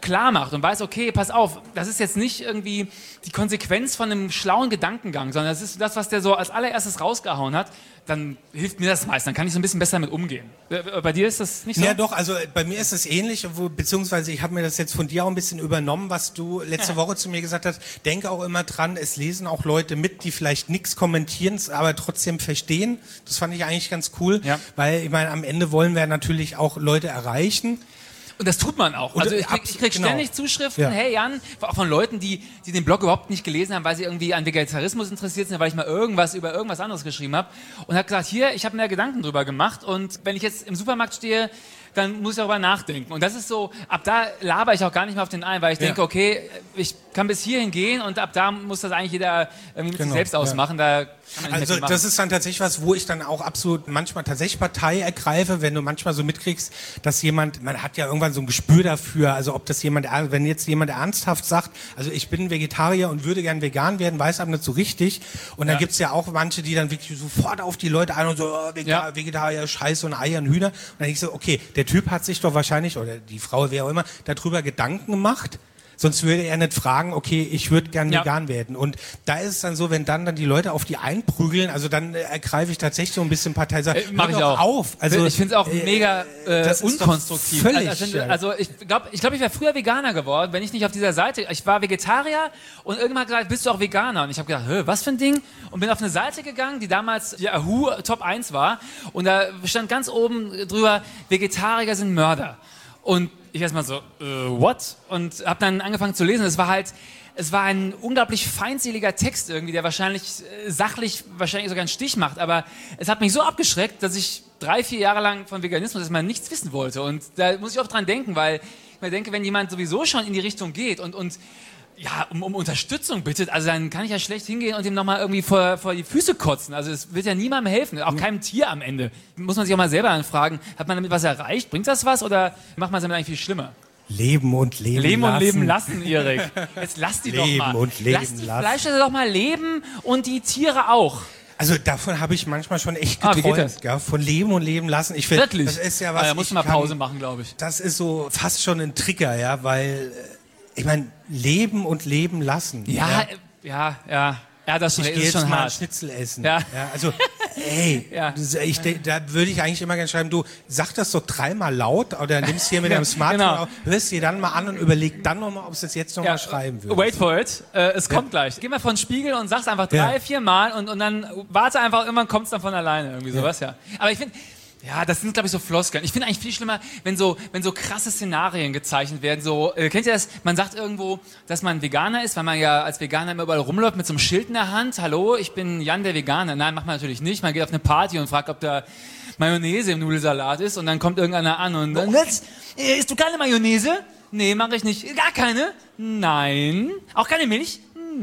klar macht und weiß, okay, pass auf, das ist jetzt nicht irgendwie die Konsequenz von einem schlauen Gedankengang, sondern das ist das, was der so als allererstes rausgehauen hat, dann hilft mir das meist. Dann kann ich so ein bisschen besser damit umgehen. Bei dir ist das nicht so? Ja doch, also bei mir ist es ähnlich, beziehungsweise ich habe mir das jetzt von dir auch ein bisschen übernommen, was du letzte Woche zu mir gesagt hast. Denke auch immer dran, es lesen auch Leute mit, die vielleicht nichts kommentieren, aber trotzdem verstehen. Das fand ich eigentlich ganz cool, weil ich meine, am Ende wollen wir natürlich auch Leute erreichen. Und das tut man auch. Also ich krieg ständig Zuschriften, hey Jan, auch von Leuten, die den Blog überhaupt nicht gelesen haben, weil sie irgendwie an Vegetarismus interessiert sind, weil ich mal irgendwas über irgendwas anderes geschrieben habe und habe gesagt, hier, ich habe mir Gedanken drüber gemacht und wenn ich jetzt im Supermarkt stehe, dann muss ich darüber nachdenken. Und das ist so, ab da laber ich auch gar nicht mehr auf den ein, weil ich denke, okay, ich kann bis hierhin gehen und ab da muss das eigentlich jeder irgendwie mit sich selbst ausmachen. Da kann man nicht also das ist dann tatsächlich was, wo ich dann auch absolut manchmal tatsächlich Partei ergreife, wenn du manchmal so mitkriegst, dass jemand, man hat ja irgendwann so ein Gespür dafür, also ob das jemand, wenn jetzt jemand ernsthaft sagt, also ich bin Vegetarier und würde gern vegan werden, weiß aber nicht so richtig. Und dann gibt's ja auch manche, die dann wirklich sofort auf die Leute ein und so, Vegetarier, Scheiße und Eier und Hühner. Und dann denke ich so, okay, der Typ hat sich doch wahrscheinlich, oder die Frau, wer auch immer, darüber Gedanken gemacht. Sonst würde er nicht fragen, okay, ich würde gern vegan werden. Und da ist es dann so, wenn dann die Leute auf die einprügeln, also dann ergreife ich tatsächlich so ein bisschen Partei. Mach ich auch. Auf. Also, ich finde es auch mega unkonstruktiv. Völlig, also ich glaube, ich wäre früher Veganer geworden, wenn ich nicht auf dieser Seite, ich war Vegetarier und irgendwann gesagt, bist du auch Veganer? Und ich habe gedacht, was für ein Ding? Und bin auf eine Seite gegangen, die damals Yahoo Top 1 war und da stand ganz oben drüber, Vegetarier sind Mörder. Und ich erstmal so, what? Und habe dann angefangen zu lesen. Es war ein unglaublich feindseliger Text irgendwie, der wahrscheinlich sachlich wahrscheinlich sogar einen Stich macht. Aber es hat mich so abgeschreckt, dass ich 3-4 Jahre lang von Veganismus erstmal nichts wissen wollte. Und da muss ich oft dran denken, weil ich mir denke, wenn jemand sowieso schon in die Richtung geht und um Unterstützung bittet, also dann kann ich ja schlecht hingehen und ihm nochmal irgendwie vor die Füße kotzen. Also es wird ja niemandem helfen, auch keinem Tier am Ende. Muss man sich auch mal selber anfragen, hat man damit was erreicht? Bringt das was oder macht man es damit eigentlich viel schlimmer? Leben und leben lassen. Leben und leben lassen, Erik. Jetzt lass die doch mal. Leben und leben lass die lassen. Fleischesser doch mal leben und die Tiere auch. Also davon habe ich manchmal schon echt geträumt, wie geht das? Gell? Von Leben und Leben lassen. Ich finde, wirklich? Das ist ja was. Da muss man mal Pause machen, glaube ich. Das ist so fast schon ein Trigger, ja, weil ich meine, leben und leben lassen. Ja, das ich ist gehe jetzt schon mal hart. Schnitzel essen. Ja. Also, ey, da würde ich eigentlich immer gerne schreiben, du sag das doch 3-mal laut oder nimmst hier mit deinem Smartphone auf, hörst dir dann mal an und überleg dann nochmal, ob es das jetzt nochmal schreiben würdest. Wait for it, es kommt gleich. Geh mal vor den Spiegel und sag's einfach 3-4 Mal und dann warte einfach, irgendwann kommt's dann von alleine, irgendwie sowas, Aber ich finde, das sind, glaube ich, so Floskeln. Ich finde eigentlich viel schlimmer, wenn so krasse Szenarien gezeichnet werden. So, kennt ihr das? Man sagt irgendwo, dass man Veganer ist, weil man ja als Veganer immer überall rumläuft mit so einem Schild in der Hand. Hallo, ich bin Jan der Veganer. Nein, macht man natürlich nicht. Man geht auf eine Party und fragt, ob da Mayonnaise im Nudelsalat ist und dann kommt irgendeiner an und dann, isst du keine Mayonnaise? Nee, mache ich nicht. Gar keine? Nein. Auch keine Milch?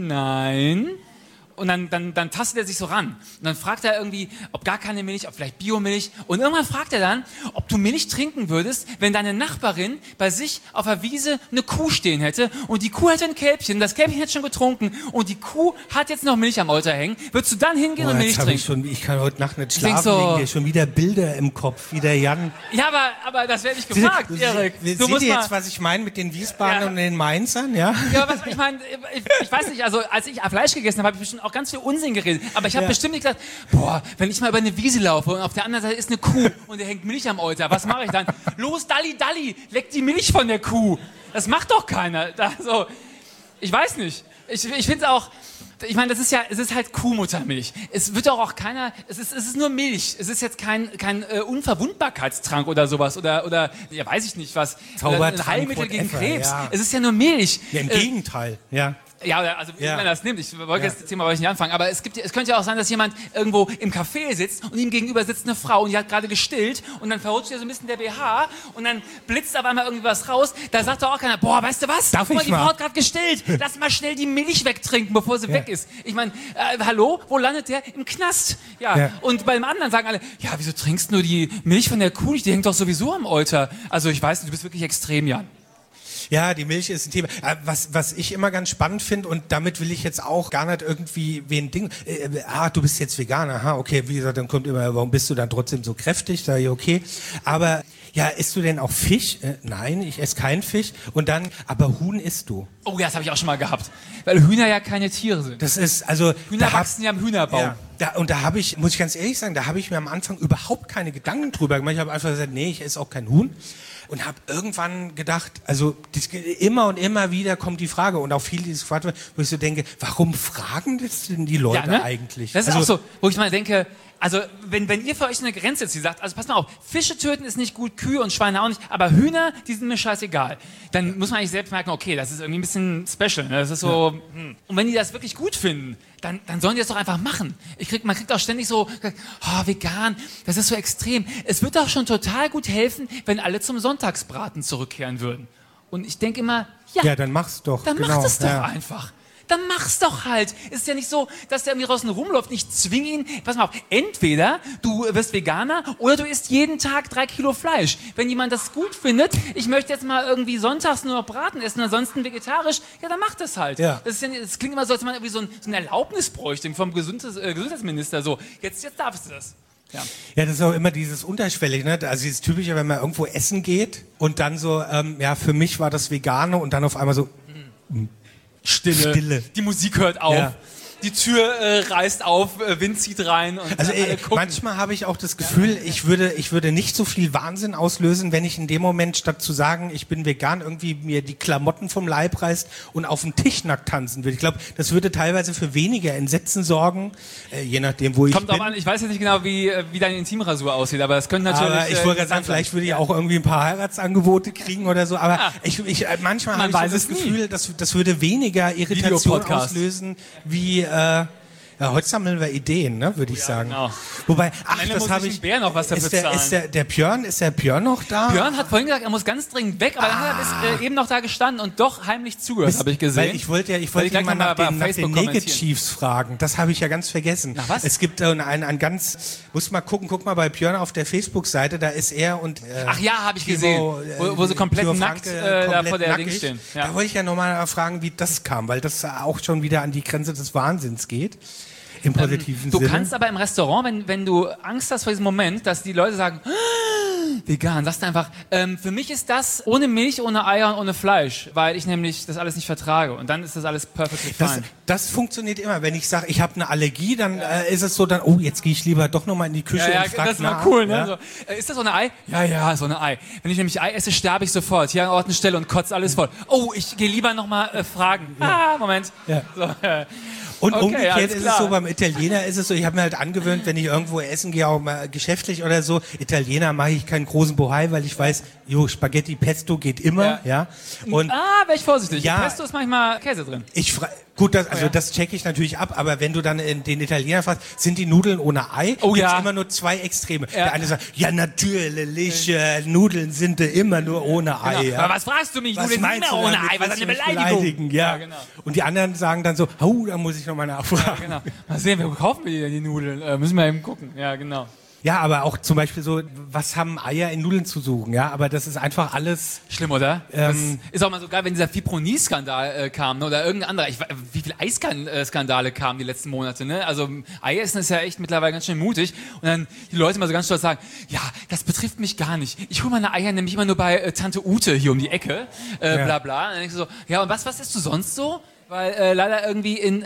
Nein. Und dann tastet er sich so ran. Und dann fragt er irgendwie, ob gar keine Milch, ob vielleicht Biomilch. Und irgendwann fragt er dann, ob du Milch trinken würdest, wenn deine Nachbarin bei sich auf der Wiese eine Kuh stehen hätte. Und die Kuh hätte ein Kälbchen. Das Kälbchen hätte schon getrunken. Und die Kuh hat jetzt noch Milch am Euter hängen. Würdest du dann hingehen und Milch trinken? Ich kann heute Nacht nicht schlafen, wegen dir schon wieder Bilder im Kopf, wie der Jan. Ja, aber das werde ich gefragt, Erik. Du musst jetzt, was ich meine mit den Wiesbadern und den Mainzern, ja? Ja, was ich meine, ich weiß nicht, also als ich Fleisch gegessen habe, habe ich bestimmt auch ganz viel Unsinn geredet. Aber ich habe bestimmt nicht gesagt, wenn ich mal über eine Wiese laufe und auf der anderen Seite ist eine Kuh und da hängt Milch am Euter, was mache ich dann? Los, Dalli, leck die Milch von der Kuh. Das macht doch keiner. Also, ich weiß nicht. Ich finde es auch, ich meine, es ist halt Kuhmuttermilch. Es wird doch auch keiner, es ist nur Milch. Es ist jetzt kein Unverwundbarkeitstrank oder sowas oder ja, weiß ich nicht was. Ein Heilmittel gegen Krebs. Ja. Es ist ja nur Milch. Ja, im Gegenteil, ja. Ja, also wie man das nimmt. Ich wollte jetzt das Thema nicht anfangen, aber es könnte ja auch sein, dass jemand irgendwo im Café sitzt und ihm gegenüber sitzt eine Frau und die hat gerade gestillt und dann verrutscht ihr so ein bisschen der BH und dann blitzt auf einmal irgendwie was raus. Da sagt doch auch keiner, weißt du was? Guck mal, die Frau hat gerade gestillt. Lass mal schnell die Milch wegtrinken, bevor sie weg ist. Ich meine, hallo? Wo landet der? Im Knast. Ja. Und bei dem anderen sagen alle, ja, wieso trinkst du nur die Milch von der Kuh? Die hängt doch sowieso am Euter. Also ich weiß nicht, du bist wirklich extrem, Jan. Ja, die Milch ist ein Thema. Was ich immer ganz spannend finde, und damit will ich jetzt auch gar nicht irgendwie du bist jetzt Veganer, okay, wie gesagt, dann kommt immer, warum bist du dann trotzdem so kräftig? Da okay. Aber ja, isst du denn auch Fisch? Nein, ich esse keinen Fisch. Und dann, aber Huhn isst du. Oh ja, das habe ich auch schon mal gehabt. Weil Hühner ja keine Tiere sind. Das ist, also... Hühner wachsen ja im Hühnerbaum. Ja, und da habe ich, muss ich ganz ehrlich sagen, da habe ich mir am Anfang überhaupt keine Gedanken drüber gemacht. Ich habe einfach gesagt, nee, ich esse auch kein Huhn. Und habe irgendwann gedacht, also immer und immer wieder kommt die Frage und auch viel dieses gefragt wird, wo ich so denke, warum fragen das denn die Leute eigentlich? Das ist auch so, wo ich mal denke, also wenn ihr für euch eine Grenze jetzt sagt, also passt mal auf, Fische töten ist nicht gut, Kühe und Schweine auch nicht, aber Hühner, die sind mir scheißegal. Dann muss man eigentlich selbst merken, okay, das ist irgendwie ein bisschen special. Ne? Das ist so. Ja. Und wenn die das wirklich gut finden, dann sollen die das doch einfach machen. Man kriegt auch ständig so, oh, vegan, das ist so extrem. Es wird doch schon total gut helfen, wenn alle zum Sonntagsbraten zurückkehren würden. Und ich denke immer, ja, dann mach's doch. Dann mach es doch einfach. Dann mach's doch halt. Ist ja nicht so, dass der irgendwie draußen rumläuft. Ich zwinge ihn. Pass mal auf, entweder du wirst Veganer oder du isst jeden Tag 3 Kilo Fleisch. Wenn jemand das gut findet, ich möchte jetzt mal irgendwie sonntags nur noch Braten essen, ansonsten vegetarisch, ja, dann macht das halt. Ja. Das klingt immer so, als wenn man irgendwie so eine Erlaubnis bräuchte vom Gesundheitsminister. So, jetzt darfst du das. Ja. Ja, das ist auch immer dieses Unterschwellig, ne? Also dieses Typische, wenn man irgendwo essen geht und dann so, ja, für mich war das Vegane und dann auf einmal so... Stille. Die Musik hört auf. Ja. Die Tür reißt auf, Wind zieht rein. Und also manchmal habe ich auch das Gefühl, ich würde nicht so viel Wahnsinn auslösen, wenn ich in dem Moment, statt zu sagen, ich bin vegan, irgendwie mir die Klamotten vom Leib reißt und auf dem Tisch nackt tanzen würde. Ich glaube, das würde teilweise für weniger Entsetzen sorgen, je nachdem, wo ich bin. Kommt auch an, ich weiß jetzt nicht genau, wie deine Intimrasur aussieht, aber das könnte natürlich... Aber ich wollte gerade sagen, vielleicht würde ich auch irgendwie ein paar Heiratsangebote kriegen oder so, aber manchmal habe ich so das Gefühl, das würde weniger Irritation auslösen, wie... ja, heute sammeln wir Ideen, ne, würde ich sagen. Genau. Wobei, das habe ich. Bär noch was dafür zahlen. Ist der Björn noch da? Björn hat vorhin gesagt, er muss ganz dringend weg, aber dann ist eben noch da gestanden und doch heimlich zugehört, habe ich gesehen. Weil ich wollte mal nach den Naked Chiefs fragen. Das habe ich ja ganz vergessen. Nach was? Es gibt ein ganz, muss mal gucken, guck mal bei Björn auf der Facebook-Seite, da ist er und ach ja, habe ich gesehen, wo sie komplett nackt da vor der Ding stehen. Ja. Da wollte ich ja nochmal fragen, wie das kam, weil das auch schon wieder an die Grenze des Wahnsinns geht. Im positiven Sinne. Du kannst aber im Restaurant, wenn du Angst hast vor diesem Moment, dass die Leute sagen, vegan, sagst du einfach, für mich ist das ohne Milch, ohne Eier und ohne Fleisch, weil ich nämlich das alles nicht vertrage. Und dann ist das alles perfekt fine. Das funktioniert immer. Wenn ich sage, ich habe eine Allergie, dann ist es so, dann, oh, jetzt gehe ich lieber doch nochmal in die Küche und frage nach. Das ist mal cool, ne? Ja. So, ist das so eine Ei? Ja, so eine Ei. Wenn ich nämlich Ei esse, sterbe ich sofort. Hier an Ort und Stelle und kotze alles voll. Oh, ich gehe lieber nochmal fragen. Moment. Ja. So, und okay, umgekehrt ist es so, beim Italiener ist es so, ich habe mir halt angewöhnt, wenn ich irgendwo essen gehe, auch mal geschäftlich oder so, Italiener mache ich keinen großen Bohai, weil ich weiß, Spaghetti Pesto geht immer, ja. Und wäre ich vorsichtig. Ja, Pesto ist manchmal Käse drin. Gut, das checke ich natürlich ab, aber wenn du dann den Italiener fragst, sind die Nudeln ohne Ei? Oh ja. Gibt's immer nur zwei Extreme. Ja. Der eine sagt, ja natürlich, Nudeln sind immer nur ohne Ei. Genau. Ja. Aber was fragst du mich? Was Nudeln sind immer ohne Ei, was ist eine Beleidigung? Ja. Genau. Und die anderen sagen dann so, da muss ich nochmal nachfragen. Ja, genau. Mal sehen, wo kaufen wir die Nudeln? Müssen wir eben gucken. Ja, genau. Ja, aber auch zum Beispiel so, was haben Eier in Nudeln zu suchen, ja? Aber das ist einfach alles... Schlimm, oder? Ist auch mal so geil, wenn dieser Fipronil-Skandal kam, ne? Oder irgendein anderer. Wie viele Eiskandale kamen die letzten Monate, ne? Also Eier essen ist ja echt mittlerweile ganz schön mutig. Und dann die Leute mal so ganz stolz sagen, ja, das betrifft mich gar nicht. Ich hole meine Eier nämlich immer nur bei Tante Ute hier um die Ecke, bla bla. Und dann denkst du so, ja, und was isst du sonst so? Weil leider irgendwie in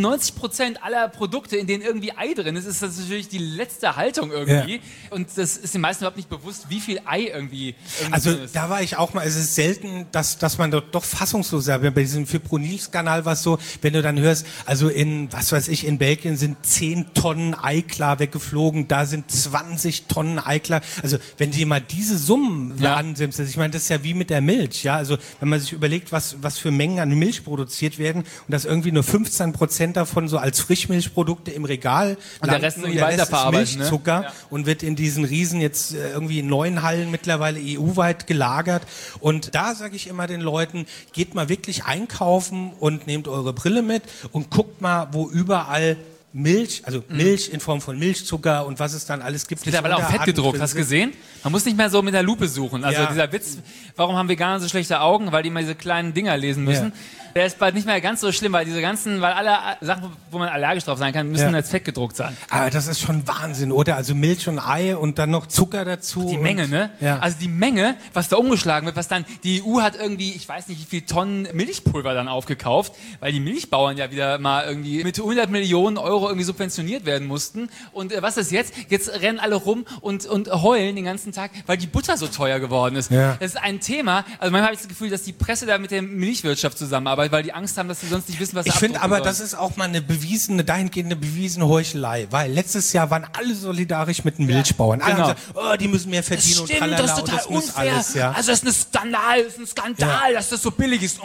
90% aller Produkte, in denen irgendwie Ei drin ist, ist das natürlich die letzte Haltung irgendwie. Ja. Und das ist den meisten überhaupt nicht bewusst, wie viel Ei irgendwie also drin ist. Da war ich auch mal, es ist selten, dass man doch fassungslos ist. Bei diesem Fipronil-Skandal war es so, wenn du dann hörst, also in Belgien sind 10 Tonnen Eiklar weggeflogen, da sind 20 Tonnen Eiklar. Also wenn du dir mal diese Summen ansimmst, ich meine, das ist ja wie mit der Milch, ja. Also wenn man sich überlegt, was für Mengen an Milch produziert werden, und dass irgendwie nur 15% davon so als Frischmilchprodukte im Regal und der Rest weiterverarbeitet, Milchzucker, ne? Und wird in diesen Riesen jetzt irgendwie in 9 Hallen mittlerweile EU-weit gelagert. Und da sage ich immer den Leuten, geht mal wirklich einkaufen und nehmt eure Brille mit und guckt mal, wo überall Milch, also Milch in Form von Milchzucker und was es dann alles gibt. Es wird aber auch fett gedruckt, hast du gesehen? Man muss nicht mehr so mit der Lupe suchen. Also dieser Witz, warum haben Veganer so schlechte Augen? Weil die immer diese kleinen Dinger lesen müssen. Der ist bald nicht mehr ganz so schlimm, weil alle Sachen, wo man allergisch drauf sein kann, müssen als fett gedruckt sein. Aber das ist schon Wahnsinn, oder? Also Milch und Ei und dann noch Zucker dazu. Die Menge, ne? Ja. Also die Menge, was da umgeschlagen wird, was dann, die EU hat irgendwie, ich weiß nicht, wie viel Tonnen Milchpulver dann aufgekauft, weil die Milchbauern ja wieder mal irgendwie mit 100 Millionen Euro irgendwie subventioniert werden mussten. Und was ist jetzt? Jetzt rennen alle rum und heulen den ganzen Tag, weil die Butter so teuer geworden ist. Ja. Das ist ein Thema, also manchmal habe ich das Gefühl, dass die Presse da mit der Milchwirtschaft zusammenarbeitet, weil die Angst haben, dass sie sonst nicht wissen, was sie abdrucken Ich finde aber, sollen. das ist auch mal eine dahingehende bewiesene Heuchelei, weil letztes Jahr waren alle solidarisch mit den Milchbauern. Alle haben gesagt, die müssen mehr verdienen und tralala. Das ist total unfair. Alles, Also das ist ein Skandal, dass das so billig ist.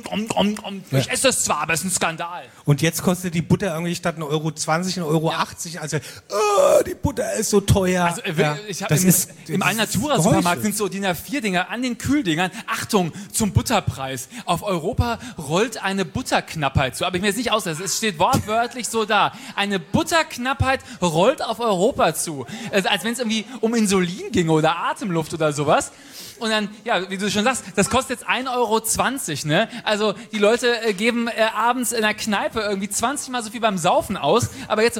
Ich esse das zwar, aber es ist ein Skandal. Und jetzt kostet die Butter irgendwie statt 1,20 €, 1,80 €. Also, die Butter ist so teuer. Also ich habe im Alnatura-Supermarkt sind so DIN A4-Dinger an den Kühldingern. Achtung, zum Butterpreis. Auf Europa rollt eine Butterknappheit zu. Aber ich mir jetzt nicht aus, es steht wortwörtlich so da. Eine Butterknappheit rollt auf Europa zu. Also, als wenn es irgendwie um Insulin ginge oder Atemluft oder sowas. Und dann, wie du schon sagst, das kostet jetzt 1,20 €, ne? Also die Leute geben abends in der Kneipe irgendwie 20 Mal so viel beim Saufen aus, aber jetzt so,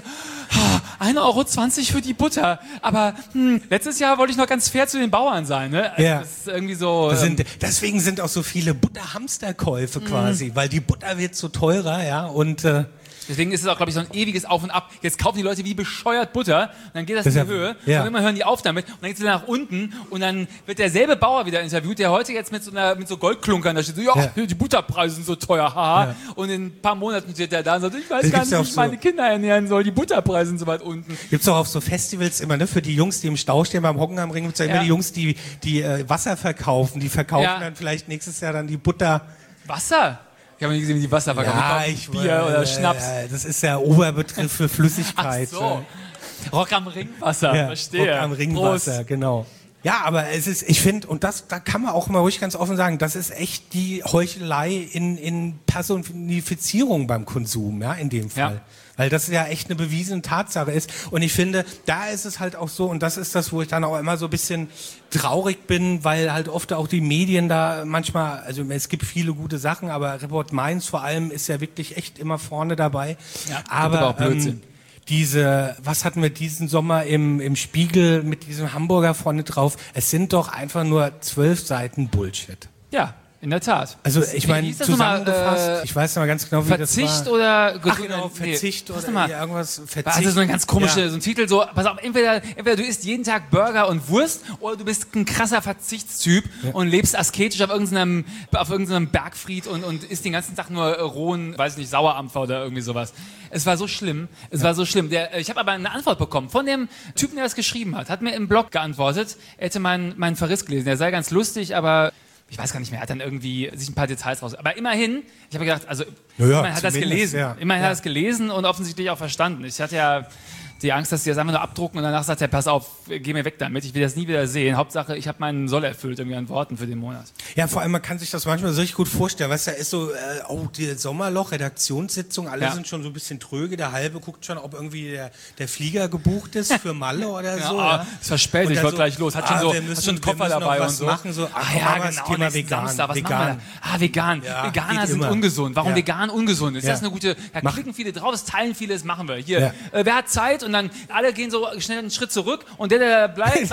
1,20 € für die Butter. Aber letztes Jahr wollte ich noch ganz fair zu den Bauern sein, ne? Also das ist irgendwie so... deswegen sind auch so viele Butterhamsterkäufe quasi, weil die Butter wird so teurer, und... Deswegen ist es auch, glaube ich, so ein ewiges Auf und Ab. Jetzt kaufen die Leute wie bescheuert Butter, und dann geht das in die Höhe, und immer hören die auf damit, und dann geht es nach unten, und dann wird derselbe Bauer wieder interviewt, der heute jetzt mit so Goldklunkern da steht, so, die Butterpreise sind so teuer, haha. Und in ein paar Monaten steht der da und sagt, ich weiß gar nicht, wie ich meine Kinder ernähren soll, die Butterpreise sind so weit unten. Gibt's auch auf so Festivals immer, ne, für die Jungs, die im Stau stehen beim Hocken am Ring, gibt's ja immer die Jungs, die Wasser verkaufen, die verkaufen dann vielleicht nächstes Jahr dann die Butter. Wasser? Ich habe nie gesehen, wie die Wasser verkaufen. Bier oder Schnaps. Das ist der Oberbegriff für Flüssigkeit. Ach so. Rock am Ringwasser, verstehe. Rock am Ringwasser, Prost. Genau. Ja, aber ich finde, und da kann man auch mal ruhig ganz offen sagen, das ist echt die Heuchelei in Personifizierung beim Konsum, in dem Fall. Ja. Weil das ja echt eine bewiesene Tatsache ist. Und ich finde, da ist es halt auch so, und das ist das, wo ich dann auch immer so ein bisschen traurig bin, weil halt oft auch die Medien da manchmal, also es gibt viele gute Sachen, aber Report Mainz vor allem ist ja wirklich echt immer vorne dabei. Ja, aber auch Blödsinn. Was hatten wir diesen Sommer im Spiegel mit diesem Hamburger vorne drauf? Es sind doch einfach nur 12 Seiten Bullshit. Ja. In der Tat. Also ich meine, zusammengefasst, ich weiß noch mal ganz genau, wie Verzicht das war. oder... Verzicht oder irgendwas. Verzicht. Also so ein ganz komischer, so ein Titel, so, pass auf, entweder du isst jeden Tag Burger und Wurst, oder du bist ein krasser Verzichtstyp und lebst asketisch auf irgendeinem Bergfried und isst den ganzen Tag nur rohen, weiß ich nicht, Sauerampfer oder irgendwie sowas. Es war so schlimm. Ich habe aber eine Antwort bekommen von dem Typen, der das geschrieben hat. Hat mir im Blog geantwortet, er hätte meinen Verriss gelesen. Der sei ganz lustig, aber... Ich weiß gar nicht mehr, er hat dann irgendwie sich ein paar Details raus. Aber immerhin, ich habe gedacht, also immerhin hat er das gelesen. Immerhin hat er das gelesen und offensichtlich auch verstanden. Ich hatte ja die Angst, dass die das einfach nur abdrucken und danach sagt er, pass auf, geh mir weg damit, ich will das nie wieder sehen. Hauptsache, ich habe meinen Soll erfüllt irgendwie an Worten für den Monat. Ja, vor allem, man kann sich das manchmal so richtig gut vorstellen. Weißt du, da ist so, die Sommerloch, Redaktionssitzung, alle sind schon so ein bisschen tröge, der Halbe guckt schon, ob irgendwie der Flieger gebucht ist für Malle oder so. Es war spät, ich wollte gleich los. Hat schon einen Koffer dabei und so. Machen, so genau, Thema vegan. Was vegan. Vegan. Ja, Veganer sind ungesund. Warum vegan ungesund? Ist das eine gute, da klicken viele drauf, das teilen viele, das machen wir. Hier, wer hat Zeit? Und dann alle gehen so schnell einen Schritt zurück und der bleibt,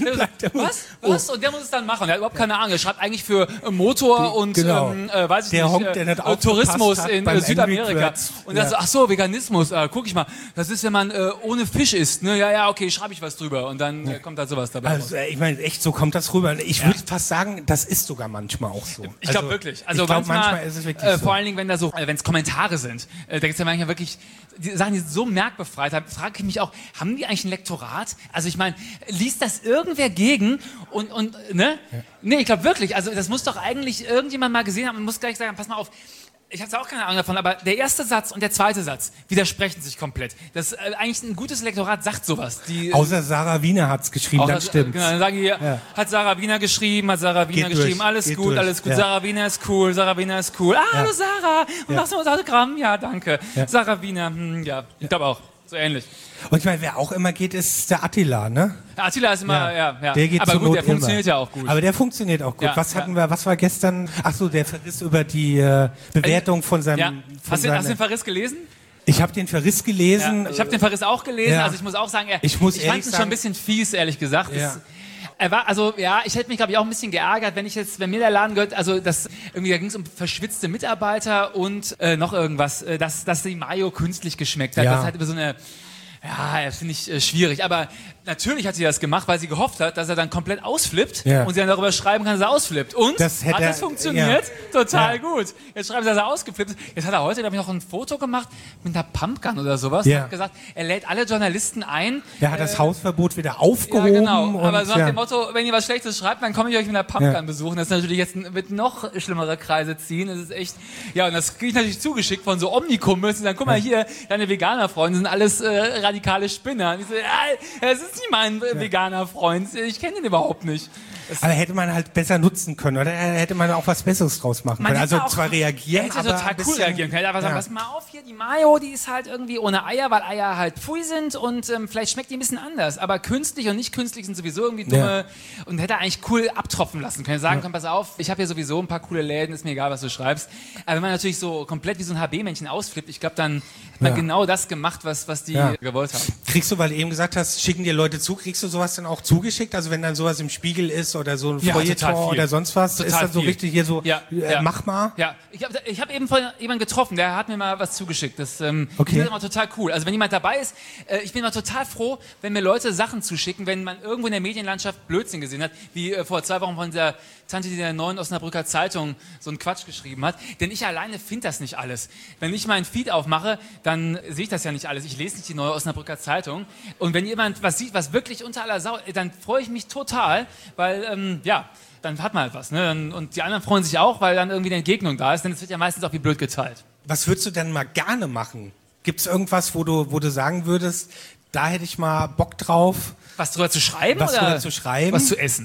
was? Und der muss es dann machen. Der hat überhaupt keine Ahnung. Der schreibt eigentlich für Motor und weiß ich nicht, Tourismus in Südamerika. Und dann so, ach so, Veganismus, guck ich mal. Das ist, wenn man ohne Fisch isst. Ne? Ja, okay, schreibe ich was drüber. Und dann kommt da sowas dabei. Also, ich meine, echt, so kommt das rüber. Ich würde fast sagen, das ist sogar manchmal auch so. Ich glaube wirklich. Also manchmal ist es wirklich so. Vor allen Dingen, wenn es Kommentare sind, da gibt es ja manchmal wirklich die Sachen, die so merkbefreit haben, frage ich mich auch, haben die eigentlich ein Lektorat? Also ich meine, liest das irgendwer gegen ne? Ja. Nee, ich glaube wirklich, also das muss doch eigentlich irgendjemand mal gesehen haben und muss gleich sagen, pass mal auf, Ich hatte auch keine Ahnung davon, aber der erste Satz und der zweite Satz widersprechen sich komplett. Das eigentlich ein gutes Lektorat sagt sowas. Außer Sarah Wiener hat's geschrieben, dann stimmt. Genau, dann sagen die, hat Sarah Wiener geschrieben, alles gut, alles gut. Ja. Sarah Wiener ist cool. Hallo Sarah, und machst du ein Autogramm? Ja, danke. Ja. Sarah Wiener, ich glaube auch, so ähnlich. Und ich meine, wer auch immer geht, ist der Attila, ne? Der Attila ist immer, ja. Der geht aber zur gut, Not der funktioniert ja auch gut. Aber der funktioniert auch gut. Ja, was war gestern? Ach so, der Verriss über die Bewertung von seinem... Ja. Hast du den Verriss gelesen? Ich habe den Verriss gelesen. Ja, ich habe den Verriss auch gelesen, also ich muss auch sagen, ich fand es schon ein bisschen fies, ehrlich gesagt. Ja. Ich hätte mich, glaube ich, auch ein bisschen geärgert, wenn mir der Laden gehört, also da ging es um verschwitzte Mitarbeiter und noch irgendwas, dass die Mayo künstlich geschmeckt hat. Ja. Das hat über so eine... Ja, finde ich schwierig. Aber natürlich hat sie das gemacht, weil sie gehofft hat, dass er dann komplett ausflippt und sie dann darüber schreiben kann, dass er ausflippt. Und hat das funktioniert? Ja. Total gut. Jetzt schreiben sie, dass er ausgeflippt ist. Jetzt hat er heute, glaube ich, noch ein Foto gemacht mit einer Pumpgun oder sowas. Ja. Und hat gesagt, er lädt alle Journalisten ein. Er hat das Hausverbot wieder aufgehoben. Ja, genau. Aber so nach dem Motto, wenn ihr was Schlechtes schreibt, dann komme ich euch mit einer Pumpgun besuchen. Das ist natürlich jetzt mit noch schlimmere Kreise ziehen. Das ist echt, und das kriege ich natürlich zugeschickt von so Omnikumpels. Und dann, guck mal hier, deine Veganer-Freunde sind alles radikale Spinner. Und ich so, das ist nicht mein veganer Freund. Ich kenne ihn überhaupt nicht. Aber hätte man halt besser nutzen können, oder hätte man auch was Besseres draus machen können? Also zwar reagieren, hätte total cool reagieren können. Aber sagen, pass mal auf hier, die Mayo, die ist halt irgendwie ohne Eier, weil Eier halt pfui sind und vielleicht schmeckt die ein bisschen anders. Aber künstlich und nicht künstlich sind sowieso irgendwie dumme und hätte eigentlich cool abtropfen lassen können. Sagen können, pass auf, ich habe hier sowieso ein paar coole Läden, ist mir egal, was du schreibst. Aber wenn man natürlich so komplett wie so ein HB-Männchen ausflippt, ich glaube, dann hat man genau das gemacht, was die gewollt haben. Kriegst du, weil du eben gesagt hast, schicken dir Leute zu, kriegst du sowas dann auch zugeschickt? Also wenn dann sowas im Spiegel ist oder so ein Feuilleton oder sonst was, ist dann so richtig hier so, mach mal? Ja, ich hab eben von jemandem getroffen, der hat mir mal was zugeschickt. Das ist immer total cool. Also wenn jemand dabei ist, ich bin immer total froh, wenn mir Leute Sachen zuschicken, wenn man irgendwo in der Medienlandschaft Blödsinn gesehen hat, wie vor 2 Wochen von dieser Tante, die in der Neuen Osnabrücker Zeitung so einen Quatsch geschrieben hat. Denn ich alleine finde das nicht alles. Wenn ich meinen Feed aufmache, dann sehe ich das ja nicht alles. Ich lese nicht die Neue Osnabrücker Zeitung. Und wenn jemand was sieht, was wirklich unter aller Sau, dann freue ich mich total, weil, dann hat man halt was. Ne? Und die anderen freuen sich auch, weil dann irgendwie eine Entgegnung da ist, denn es wird ja meistens auch wie blöd geteilt. Was würdest du denn mal gerne machen? Gibt es irgendwas, wo du sagen würdest, da hätte ich mal Bock drauf? Was drüber zu schreiben? Was zu essen?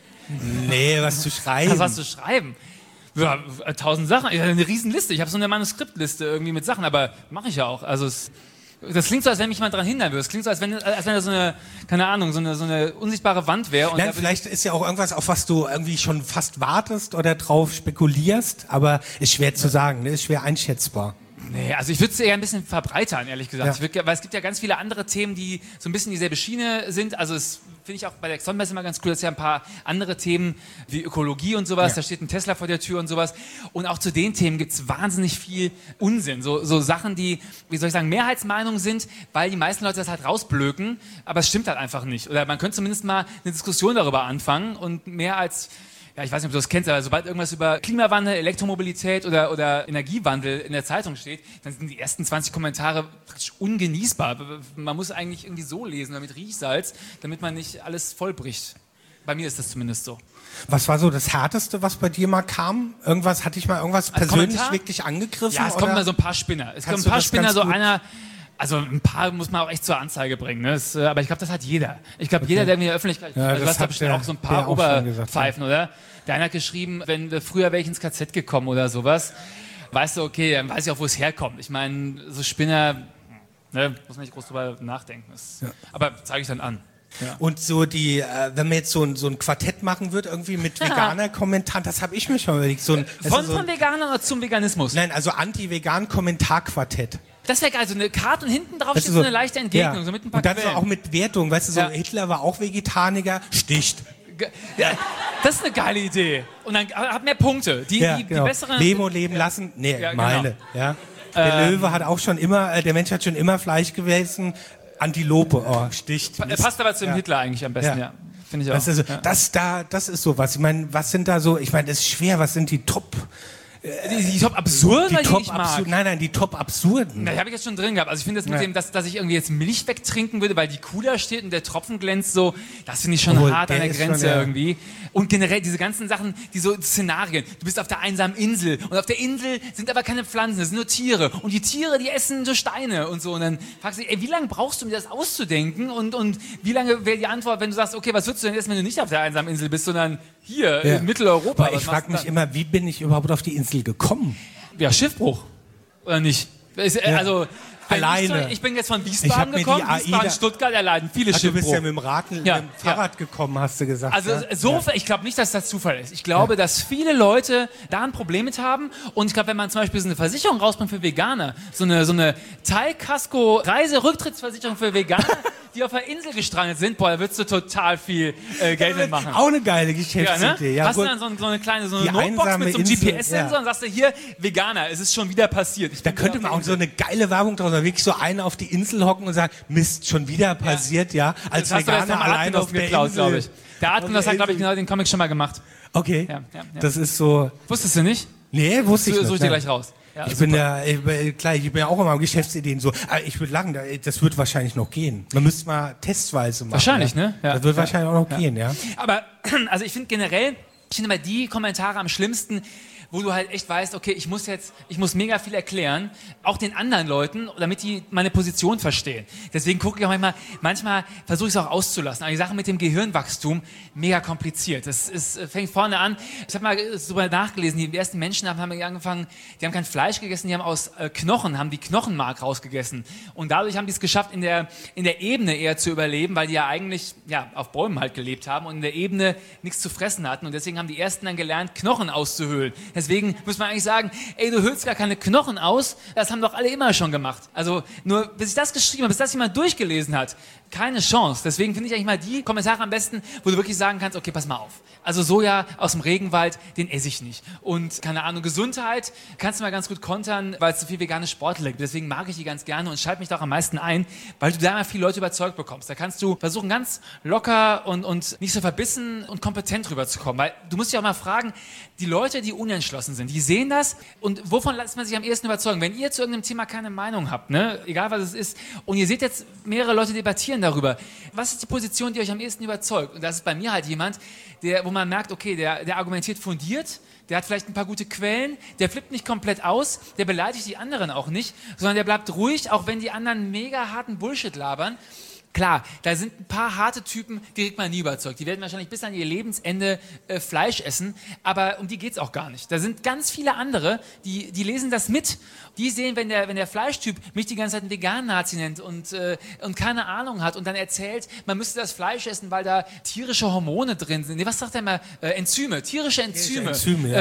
Nee, was zu schreiben. Was zu schreiben? Ja, 1000 Sachen. Eine Riesenliste. Ich habe so eine Manuskriptliste irgendwie mit Sachen, aber mache ich ja auch. Also das klingt so, als wenn mich mal dran hindern würde. Es klingt so, als wenn da so eine, keine Ahnung, so eine unsichtbare Wand wäre. Nein, vielleicht ist ja auch irgendwas, auf was du irgendwie schon fast wartest oder drauf spekulierst, aber ist schwer zu sagen, ist schwer einschätzbar. Nee, also ich würde es eher ein bisschen verbreitern, ehrlich gesagt. Weil es gibt ja ganz viele andere Themen, die so ein bisschen dieselbe Schiene sind. Also es finde ich auch bei der Xon-Messe immer ganz cool, dass ja ein paar andere Themen wie Ökologie und sowas, da steht ein Tesla vor der Tür und sowas. Und auch zu den Themen gibt es wahnsinnig viel Unsinn. So Sachen, die, wie soll ich sagen, Mehrheitsmeinung sind, weil die meisten Leute das halt rausblöken, aber es stimmt halt einfach nicht. Oder man könnte zumindest mal eine Diskussion darüber anfangen und mehr als... Ja, ich weiß nicht, ob du das kennst, aber sobald irgendwas über Klimawandel, Elektromobilität oder Energiewandel in der Zeitung steht, dann sind die ersten 20 Kommentare praktisch ungenießbar. Man muss eigentlich irgendwie so lesen oder mit Riechsalz, damit man nicht alles vollbricht. Bei mir ist das zumindest so. Was war so das Härteste, was bei dir mal kam? Hat dich mal irgendwas persönlich wirklich angegriffen? Ja, es kommen mal so ein paar Spinner. Es kommen ein paar Spinner, so einer... Also ein paar muss man auch echt zur Anzeige bringen. Ne? Aber ich glaube, das hat jeder. Ich glaube, jeder, der in der Öffentlichkeit... Ja, du hast da bestimmt auch so ein paar Oberpfeifen, oder? Der eine hat geschrieben, wenn früher wäre ich ins KZ gekommen oder sowas, weißt du, okay, dann weiß ich auch, wo es herkommt. Ich meine, so Spinner, ne, muss man nicht groß drüber nachdenken. Aber zeige ich dann an. Ja. Und so wenn man jetzt so ein Quartett machen wird, irgendwie mit Veganer-Kommentaren, das habe ich mir schon überlegt. Von Veganern oder zum Veganismus? Nein, also Anti-Vegan-Kommentar-Quartett. Das wäre geil, so eine Karte und hinten drauf steht so eine leichte Entgegnung, so mit ein paar Und dann so auch mit Wertung, weißt du, so Hitler war auch Vegetarier, sticht. Ja, das ist eine geile Idee. Und dann hat mehr Punkte. Die besseren... Leben und leben lassen, meine. Ja. Der Löwe hat auch schon immer, der Mensch hat schon immer Fleisch gegessen, Antilope, sticht. Passt aber zum Hitler eigentlich am besten, ja. Finde ich auch. Das ist sowas. Ich meine, was sind da so, ich meine, das ist schwer, was sind die Top... Die top absurden, die ich mag. Nein, die top absurden. Na, die habe ich jetzt schon drin gehabt. Also ich finde das mit dem, dass ich irgendwie jetzt Milch wegtrinken würde, weil die Kuh da steht und der Tropfen glänzt so, das finde ich schon hart an der Grenze irgendwie. Und generell diese ganzen Sachen, die so Szenarien. Du bist auf der einsamen Insel und auf der Insel sind aber keine Pflanzen, das sind nur Tiere. Und die Tiere, die essen so Steine und so. Und dann fragst du dich, wie lange brauchst du, um dir das auszudenken? Und wie lange wäre die Antwort, wenn du sagst, okay, was würdest du denn essen, wenn du nicht auf der einsamen Insel bist, sondern hier in Mitteleuropa? Aber ich frage mich immer, wie bin ich überhaupt auf die Insel gekommen? Ja, Schiffbruch. Oder nicht? Also, alleine. Ich bin jetzt von Wiesbaden gekommen, Wiesbaden, Stuttgart erleiden viele Schiffbruch. Du bist ja mit dem Fahrrad gekommen, hast du gesagt. Also ich glaube nicht, dass das Zufall ist. Ich glaube, dass viele Leute da ein Problem mit haben. Und ich glaube, wenn man zum Beispiel so eine Versicherung rausbringt für Veganer, so eine Thai-Kasko-Reiserücktrittsversicherung für Veganer, die auf der Insel gestrandet sind, da würdest du total viel Geld mitmachen. Auch eine geile Geschäftsidee. Ja, ne? Hast du dann so eine kleine Notebox mit so einem GPS-Sensor und sagst du, hier, Veganer, es ist schon wieder passiert. Da könnte man auch so eine geile Werbung draus machen, wirklich so einen auf die Insel hocken und sagen, Mist, schon wieder passiert, als Veganer allein auf der Insel. Glaube ich. Der Atmen, hat, glaube ich, genau den Comic schon mal gemacht. Okay, das ist so... Wusstest du nicht? Nee, wusste ich nicht. Suche ich dir gleich raus. Ja, ich bin ja auch immer Geschäftsideen so. Aber ich würde sagen, das wird wahrscheinlich noch gehen. Man müsste mal testweise machen. Wahrscheinlich, ne? Ja. Das wird wahrscheinlich auch noch gehen, ja. Aber, also ich finde generell, immer die Kommentare am schlimmsten, wo du halt echt weißt, okay, ich muss mega viel erklären, auch den anderen Leuten, damit die meine Position verstehen. Deswegen gucke ich auch manchmal versuche ich es auch auszulassen. Aber die Sache mit dem Gehirnwachstum, mega kompliziert. Das fängt vorne an. Ich habe mal darüber nachgelesen, die ersten Menschen haben angefangen, die haben kein Fleisch gegessen, die haben aus Knochen, haben die Knochenmark rausgegessen. Und dadurch haben die es geschafft, in der Ebene eher zu überleben, weil die ja eigentlich auf Bäumen halt gelebt haben und in der Ebene nichts zu fressen hatten. Und deswegen haben die ersten dann gelernt, Knochen auszuhöhlen. Deswegen muss man eigentlich sagen, ey, du höhlst gar keine Knochen aus, das haben doch alle immer schon gemacht. Also nur, bis ich das geschrieben habe, bis das jemand durchgelesen hat, keine Chance. Deswegen finde ich eigentlich mal die Kommentare am besten, wo du wirklich sagen kannst, okay, pass mal auf. Also Soja aus dem Regenwald, den esse ich nicht. Und keine Ahnung, Gesundheit kannst du mal ganz gut kontern, weil es so viel vegane Sportler gibt. Deswegen mag ich die ganz gerne und schalte mich da auch am meisten ein, weil du da immer viele Leute überzeugt bekommst. Da kannst du versuchen, ganz locker und nicht so verbissen und kompetent rüberzukommen. Weil du musst dich auch mal fragen, die Leute, die unentschlossen sind, die sehen das und wovon lässt man sich am ehesten überzeugen? Wenn ihr zu irgendeinem Thema keine Meinung habt, ne, egal was es ist, und ihr seht jetzt mehrere Leute debattieren darüber, was ist die Position, die euch am ehesten überzeugt? Und das ist bei mir halt jemand, wo man merkt, okay, der argumentiert fundiert, der hat vielleicht ein paar gute Quellen, der flippt nicht komplett aus, der beleidigt die anderen auch nicht, sondern der bleibt ruhig, auch wenn die anderen mega harten Bullshit labern. Klar, da sind ein paar harte Typen, die kriegt man nie überzeugt. Die werden wahrscheinlich bis an ihr Lebensende Fleisch essen, aber um die geht's auch gar nicht. Da sind ganz viele andere, die lesen das mit. Die sehen, wenn der Fleischtyp mich die ganze Zeit einen Vegan-Nazi nennt und keine Ahnung hat und dann erzählt, man müsste das Fleisch essen, weil da tierische Hormone drin sind. Nee, was sagt er mal? Enzyme, tierische Enzyme.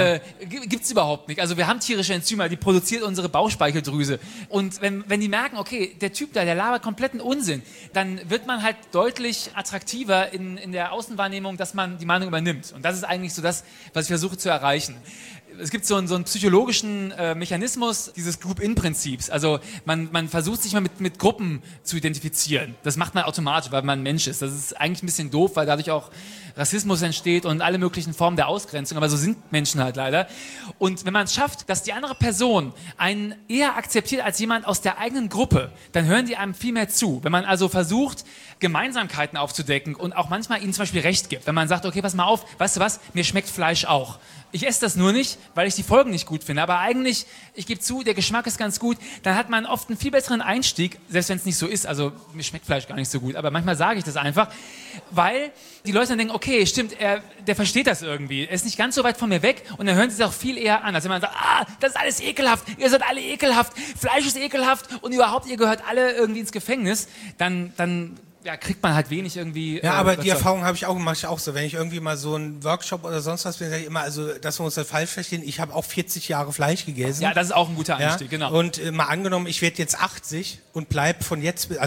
Gibt's überhaupt nicht. Also wir haben tierische Enzyme, die produziert unsere Bauchspeicheldrüse. Und wenn die merken, okay, der Typ da, der labert kompletten Unsinn, dann wird man halt deutlich attraktiver in der Außenwahrnehmung, dass man die Meinung übernimmt. Und das ist eigentlich so das, was ich versuche zu erreichen. Es gibt so einen psychologischen Mechanismus dieses Group-In-Prinzips. Also man versucht sich mal mit Gruppen zu identifizieren. Das macht man automatisch, weil man ein Mensch ist. Das ist eigentlich ein bisschen doof, weil dadurch auch Rassismus entsteht und alle möglichen Formen der Ausgrenzung. Aber so sind Menschen halt leider. Und wenn man es schafft, dass die andere Person einen eher akzeptiert als jemand aus der eigenen Gruppe, dann hören die einem viel mehr zu. Wenn man also versucht, Gemeinsamkeiten aufzudecken und auch manchmal ihnen zum Beispiel Recht gibt. Wenn man sagt, okay, pass mal auf, weißt du was, mir schmeckt Fleisch auch. Ich esse das nur nicht, weil ich die Folgen nicht gut finde. Aber eigentlich, ich gebe zu, der Geschmack ist ganz gut. Dann hat man oft einen viel besseren Einstieg, selbst wenn es nicht so ist. Also mir schmeckt Fleisch gar nicht so gut. Aber manchmal sage ich das einfach, weil die Leute dann denken, okay, stimmt, der versteht das irgendwie. Er ist nicht ganz so weit von mir weg. Und dann hören sie es auch viel eher an. Als wenn man sagt, das ist alles ekelhaft. Ihr seid alle ekelhaft. Fleisch ist ekelhaft. Und überhaupt, ihr gehört alle irgendwie ins Gefängnis. Dann kriegt man halt wenig irgendwie. Ja, aber die Erfahrung habe ich auch gemacht, auch so. Wenn ich irgendwie mal so einen Workshop oder sonst was bin, sage ich immer, also, dass wir uns das falsch verstehen, ich habe auch 40 Jahre Fleisch gegessen. Ja, das ist auch ein guter Einstieg, genau. Und mal angenommen, ich werde jetzt 80 und bleib von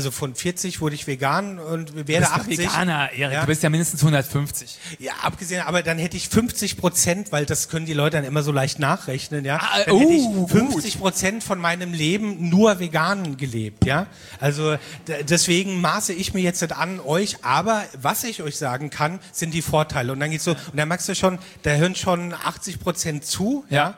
40 wurde ich vegan und werde 80. Veganer, Erik, du bist ja mindestens 150. Ja, abgesehen, aber dann hätte ich 50%, weil das können die Leute dann immer so leicht nachrechnen, ja. Dann hätte ich 50% von meinem Leben nur vegan gelebt, ja. Also deswegen maße ich mir jetzt an euch, aber was ich euch sagen kann, sind die Vorteile. Und dann geht's so, und dann merkst du schon, da hören schon 80% zu, ja.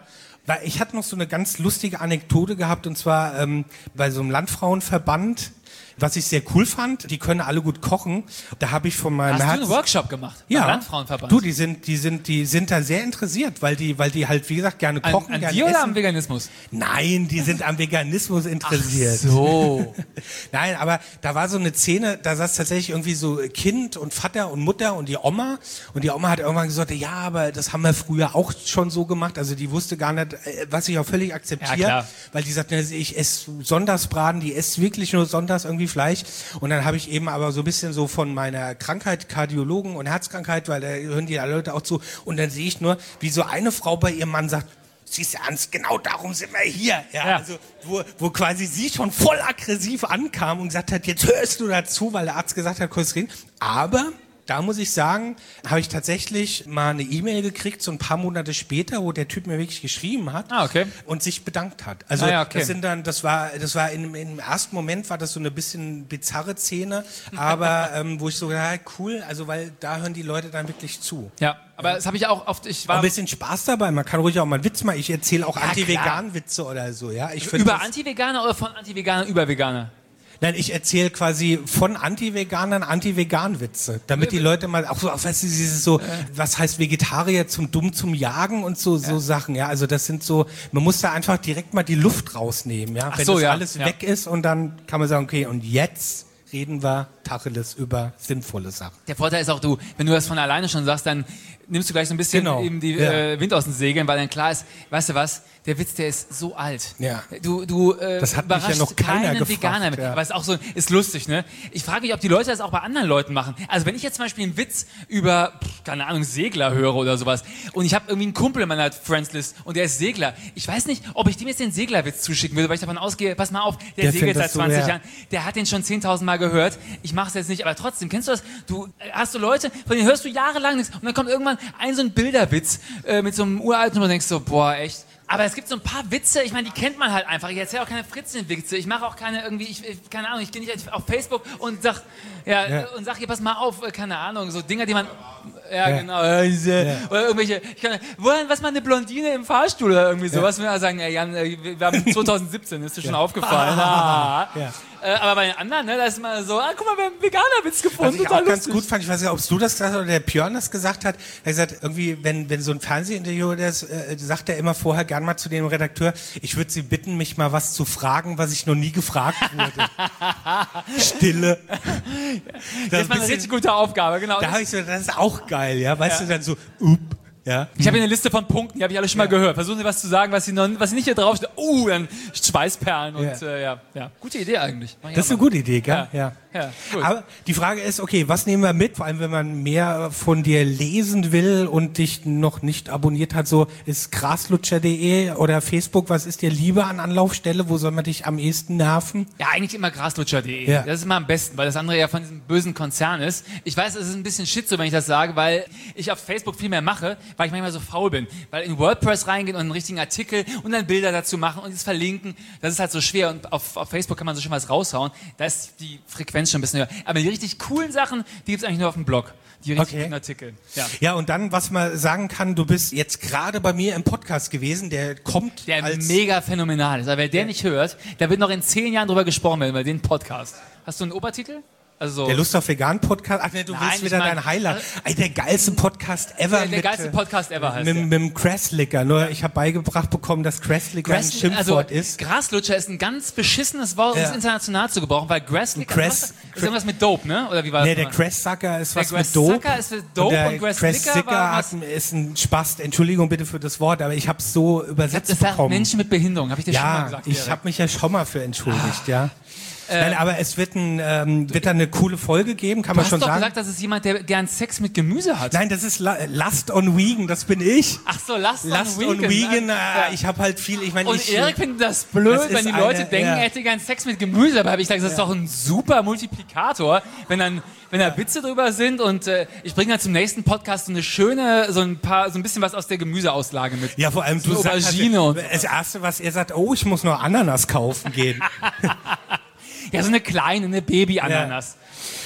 Weil ich hatte noch so eine ganz lustige Anekdote gehabt, und zwar bei so einem Landfrauenverband, was ich sehr cool fand. Die können alle gut kochen. Da habe ich von meinem Hast du einen Workshop gemacht? Ja. Beim Landfrauenverband? Du, die sind da sehr interessiert, weil die halt, wie gesagt, gerne kochen, An gerne dir oder essen. am Veganismus? Nein, die sind am Veganismus interessiert. Ach so. Nein, aber da war so eine Szene, da saß tatsächlich irgendwie so Kind und Vater und Mutter und die Oma. Und die Oma hat irgendwann gesagt, ja, aber das haben wir früher auch schon so gemacht. Also die wusste gar nicht, was ich auch völlig akzeptiere. Ja, klar. Weil die sagt, ich esse Sonntagsbraten, die esst wirklich nur sonntags irgendwie Fleisch. Und dann habe ich eben aber so ein bisschen so von meiner Krankheit, Kardiologen und Herzkrankheit, weil da hören die Leute auch zu. Und dann sehe ich nur, wie so eine Frau bei ihrem Mann sagt, siehst du ernst, genau darum sind wir hier. Ja. Also wo quasi sie schon voll aggressiv ankam und gesagt hat, jetzt hörst du dazu, weil der Arzt gesagt hat, kurz reden. Aber da muss ich sagen, habe ich tatsächlich mal eine E-Mail gekriegt, so ein paar Monate später, wo der Typ mir wirklich geschrieben hat und sich bedankt hat. Also das war im ersten Moment war das so eine bisschen bizarre Szene, aber wo ich so gedacht, cool, also weil da hören die Leute dann wirklich zu. Ja, aber das habe ich auch oft. Ich war ein bisschen Spaß dabei, man kann ruhig auch mal einen Witz machen. Ich erzähle auch Anti-Vegan-Witze oder so. Ja, ich über Anti-Veganer oder von Anti-Veganer über Veganer? Nein, ich erzähle quasi von Anti-Veganern Anti-Vegan-Witze, damit die Leute mal auch so, weißt du, dieses so, was heißt Vegetarier zum Jagen und so Sachen, ja, also das sind so, man muss da einfach direkt mal die Luft rausnehmen, ja, wenn das alles weg ist und dann kann man sagen, okay, und jetzt reden wir Tacheles über sinnvolle Sachen. Der Vorteil ist auch, wenn du das von alleine schon sagst, dann nimmst du gleich so ein bisschen eben die Wind aus den Segeln, weil dann klar ist, weißt du was, der Witz, der ist so alt. Ja. Du das hat mich ja noch keiner gefragt. Veganer mit. Aber ist auch so, ist lustig, ne? Ich frage mich, ob die Leute das auch bei anderen Leuten machen. Also wenn ich jetzt zum Beispiel einen Witz über, keine Ahnung, Segler höre oder sowas und ich habe irgendwie einen Kumpel in meiner Friendslist und der ist Segler. Ich weiß nicht, ob ich dem jetzt den Seglerwitz zuschicken würde, weil ich davon ausgehe, pass mal auf, der segelt seit 20 Jahren, der hat den schon 10.000 Mal gehört. Ich mache es jetzt nicht, aber trotzdem, kennst du das? Du hast Leute, von denen hörst du jahrelang nichts und dann kommt irgendwann so ein Bilderwitz mit so einem uralten und du denkst so, boah, echt. Aber es gibt so ein paar Witze, ich meine, die kennt man halt einfach. Ich erzähle auch keine Fritzen-Witze. Ich mache auch keine irgendwie, keine Ahnung, ich gehe nicht auf Facebook und sag hier, pass mal auf, keine Ahnung, so Dinger, die man, genau, oder irgendwelche, was mal eine Blondine im Fahrstuhl oder irgendwie sowas. Wir sagen, Jan, wir haben 2017, ist dir schon aufgefallen. Aber bei den anderen, ne, da ist immer so, guck mal, wir haben einen Veganer-Witz gefunden. Was ich auch ganz gut fand, ich weiß nicht, ob du das gesagt hast oder der Björn das gesagt hat, er hat gesagt, irgendwie, wenn so ein Fernsehinterview ist, sagt er immer vorher gern mal zu dem Redakteur, ich würde Sie bitten, mich mal was zu fragen, was ich noch nie gefragt wurde. Stille. Das ist mal eine richtig gute Aufgabe, genau. Da habe ich so, das ist auch geil, ja, weißt du, dann so, ja. Ich habe hier eine Liste von Punkten, die habe ich alle schon mal gehört. Versuchen Sie was zu sagen, was Sie nicht hier draufsteht. Dann Schweißperlen und Gute Idee eigentlich. Das ist eine gute Idee, gell? Ja, gut. Aber die Frage ist, okay, was nehmen wir mit? Vor allem, wenn man mehr von dir lesen will und dich noch nicht abonniert hat, so ist graslutscher.de oder Facebook, was ist dir lieber an Anlaufstelle? Wo soll man dich am ehesten nerven? Ja, eigentlich immer graslutscher.de. Ja. Das ist immer am besten, weil das andere ja von diesem bösen Konzern ist. Ich weiß, es ist ein bisschen Shit so, wenn ich das sage, weil ich auf Facebook viel mehr mache, weil ich manchmal so faul bin. Weil in WordPress reingehen und einen richtigen Artikel und dann Bilder dazu machen und es verlinken, das ist halt so schwer. Und auf Facebook kann man so schon was raushauen. Da ist die Frequenz schon ein bisschen höher. Aber die richtig coolen Sachen, die gibt's eigentlich nur auf dem Blog. Die richtig guten Artikel. Ja, und dann, was man sagen kann, du bist jetzt gerade bei mir im Podcast gewesen, der kommt der als mega phänomenal ist. Aber wer der nicht hört, da wird noch in 10 Jahren drüber gesprochen werden, über den Podcast. Hast du einen Obertitel? Also so der Lust auf Vegan Podcast? Ach ne, du willst wieder dein Highlight. Der geilste Podcast ever. Der geilste Podcast ever heißt mit dem Cresslicker. Nur ich habe beigebracht bekommen, dass Cresslicker ein Schimpfwort ist. Graslutscher ist ein ganz beschissenes Wort, um es international zu gebrauchen, weil Grasslicker ist irgendwas mit Dope, ne? Oder wie war das? Nee, der Cresssucker ist was mit Dope. Der Cresssucker ist mit Dope und Grasslicker ist ein Spast. Entschuldigung bitte für das Wort, aber ich habe es so übersetzt bekommen. Das sagt Menschen mit Behinderung, habe ich dir schon mal gesagt. Ja, ich habe mich ja schon mal für entschuldigt, ja. Nein, aber es wird da eine coole Folge geben, kann man schon sagen. Du hast doch gesagt, das ist jemand, der gern Sex mit Gemüse hat. Nein, das ist Lust on Vegan, das bin ich. Ach so, Lust on Vegan. Ich habe halt viel, ich meine... Und Erik findet das blöd, wenn die Leute denken, er hätte gern Sex mit Gemüse, aber habe ich gesagt, das ist doch ein super Multiplikator, wenn da Witze drüber sind und ich bringe dann zum nächsten Podcast so ein bisschen was aus der Gemüseauslage mit. Ja, vor allem so Aubergine und das Erste, was er sagt, ich muss noch Ananas kaufen gehen. Ja, so eine kleine, eine Baby-Ananas.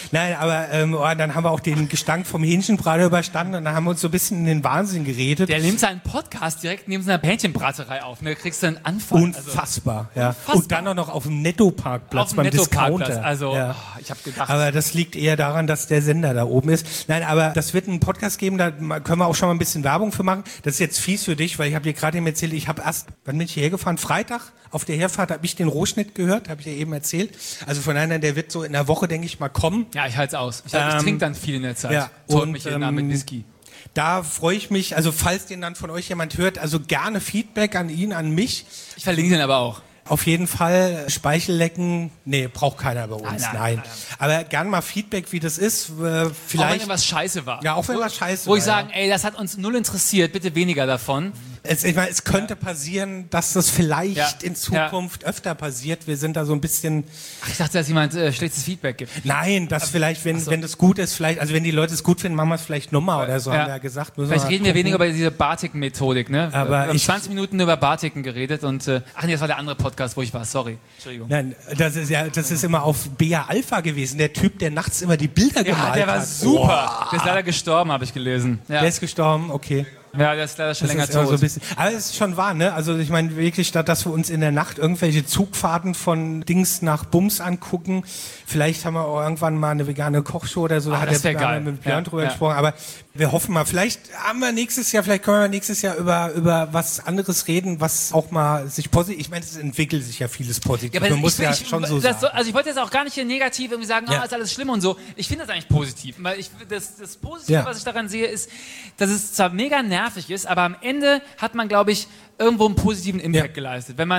Nein, aber dann haben wir auch den Gestank vom Hähnchenbraten überstanden und dann haben wir uns so ein bisschen in den Wahnsinn geredet. Der nimmt seinen Podcast direkt neben seiner Hähnchenbraterei auf. Da kriegst du einen Anfall. Unfassbar, ja. Unfassbar. Und dann auch noch auf dem Netto-Parkplatz beim Discounter. Also, ja. Ich habe gedacht. Aber das liegt eher daran, dass der Sender da oben ist. Nein, aber das wird einen Podcast geben, da können wir auch schon mal ein bisschen Werbung für machen. Das ist jetzt fies für dich, weil ich habe dir gerade eben erzählt, ich habe erst, wann bin ich hierher gefahren? Freitag auf der Herfahrt habe ich den Rohschnitt gehört, habe ich dir eben erzählt. Also von einer, der wird so in der Woche, denke ich mal, kommen. Ja, ich halte es aus. Ich trinke dann viel in der Zeit. Ja, Tot mich jeden Abend mit Whisky. Da freue ich mich, also falls den dann von euch jemand hört, also gerne Feedback an ihn, an mich. Ich verlinke den aber auch. Auf jeden Fall Speichellecken, nee, braucht keiner bei uns, nein. Aber gern mal Feedback, wie das ist, vielleicht. Auch wenn irgendwas scheiße war. Ja, auch wenn was scheiße war. Wo ich sagen, ey, das hat uns null interessiert, bitte weniger davon. Ich meine, es könnte passieren, dass das vielleicht in Zukunft öfter passiert. Wir sind da so ein bisschen... Ach, ich dachte, dass jemand schlechtes Feedback gibt. Nein, dass vielleicht, wenn das gut ist, vielleicht, also wenn die Leute es gut finden, machen wir es vielleicht nochmal oder so, haben wir ja gesagt. Vielleicht reden wir weniger über diese Batiken-Methodik, ne? Aber wir haben 20 Minuten über Batiken geredet und, ach nee, das war der andere Podcast, wo ich war, sorry. Entschuldigung. Nein, das ist immer auf Bea Alpha gewesen, der Typ, der nachts immer die Bilder gemalt hat. Ja, der war super. Oh. Der ist leider gestorben, habe ich gelesen. Ja. Der ist gestorben, okay. Ja, der ist leider schon länger tot. So ein bisschen. Aber es ist schon wahr, ne? Also ich meine wirklich, statt dass wir uns in der Nacht irgendwelche Zugfahrten von Dings nach Bums angucken, vielleicht haben wir auch irgendwann mal eine vegane Kochshow oder so, da hat der Björn mit Björn drüber gesprochen, aber wir hoffen mal, vielleicht können wir nächstes Jahr über was anderes reden, was auch mal sich positiv, ich meine, es entwickelt sich ja vieles positiv, ja, man muss schon so sagen. Also ich wollte jetzt auch gar nicht hier negativ irgendwie sagen, ist alles schlimm und so, ich finde das eigentlich positiv, weil das Positive, was ich daran sehe, ist, dass es zwar mega nervig ist, aber am Ende hat man, glaube ich, irgendwo einen positiven Impact geleistet. Wenn man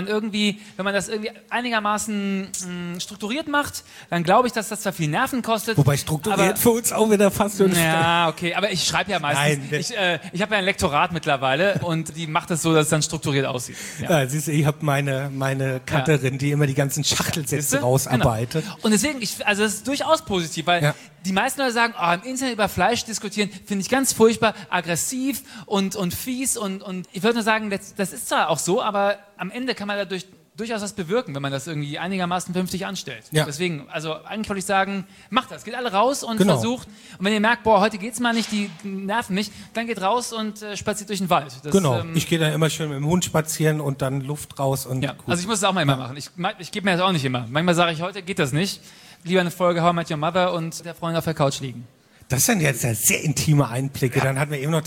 das irgendwie einigermaßen strukturiert macht, dann glaube ich, dass das zwar viel Nerven kostet. Wobei strukturiert für uns auch wieder fast so. Ja, okay, aber ich schreibe ja meistens. Nein, ich habe ja ein Lektorat mittlerweile und die macht es so, dass es dann strukturiert aussieht. Ja, siehst du, ich habe meine Cutterin, die immer die ganzen Schachtelsätze rausarbeitet. Genau. Und deswegen, das ist durchaus positiv, weil die meisten Leute sagen, im Internet über Fleisch diskutieren, finde ich ganz furchtbar, aggressiv und fies und ich würde nur sagen, das ist zwar auch so, aber am Ende kann man dadurch durchaus was bewirken, wenn man das irgendwie einigermaßen vernünftig anstellt. Ja. Deswegen, also eigentlich wollte ich sagen, macht das, geht alle raus und versucht. Und wenn ihr merkt, heute geht's mal nicht, die nerven mich, dann geht raus und spaziert durch den Wald. Ich gehe dann immer schön mit dem Hund spazieren und dann Luft raus und gut. Also ich muss es auch mal immer machen. Ich gebe mir das auch nicht immer. Manchmal sage ich, heute geht das nicht. Lieber eine Folge How I Met Your Mother und der Freund auf der Couch liegen. Das sind jetzt sehr intime Einblicke. Ja. Dann hatten wir eben noch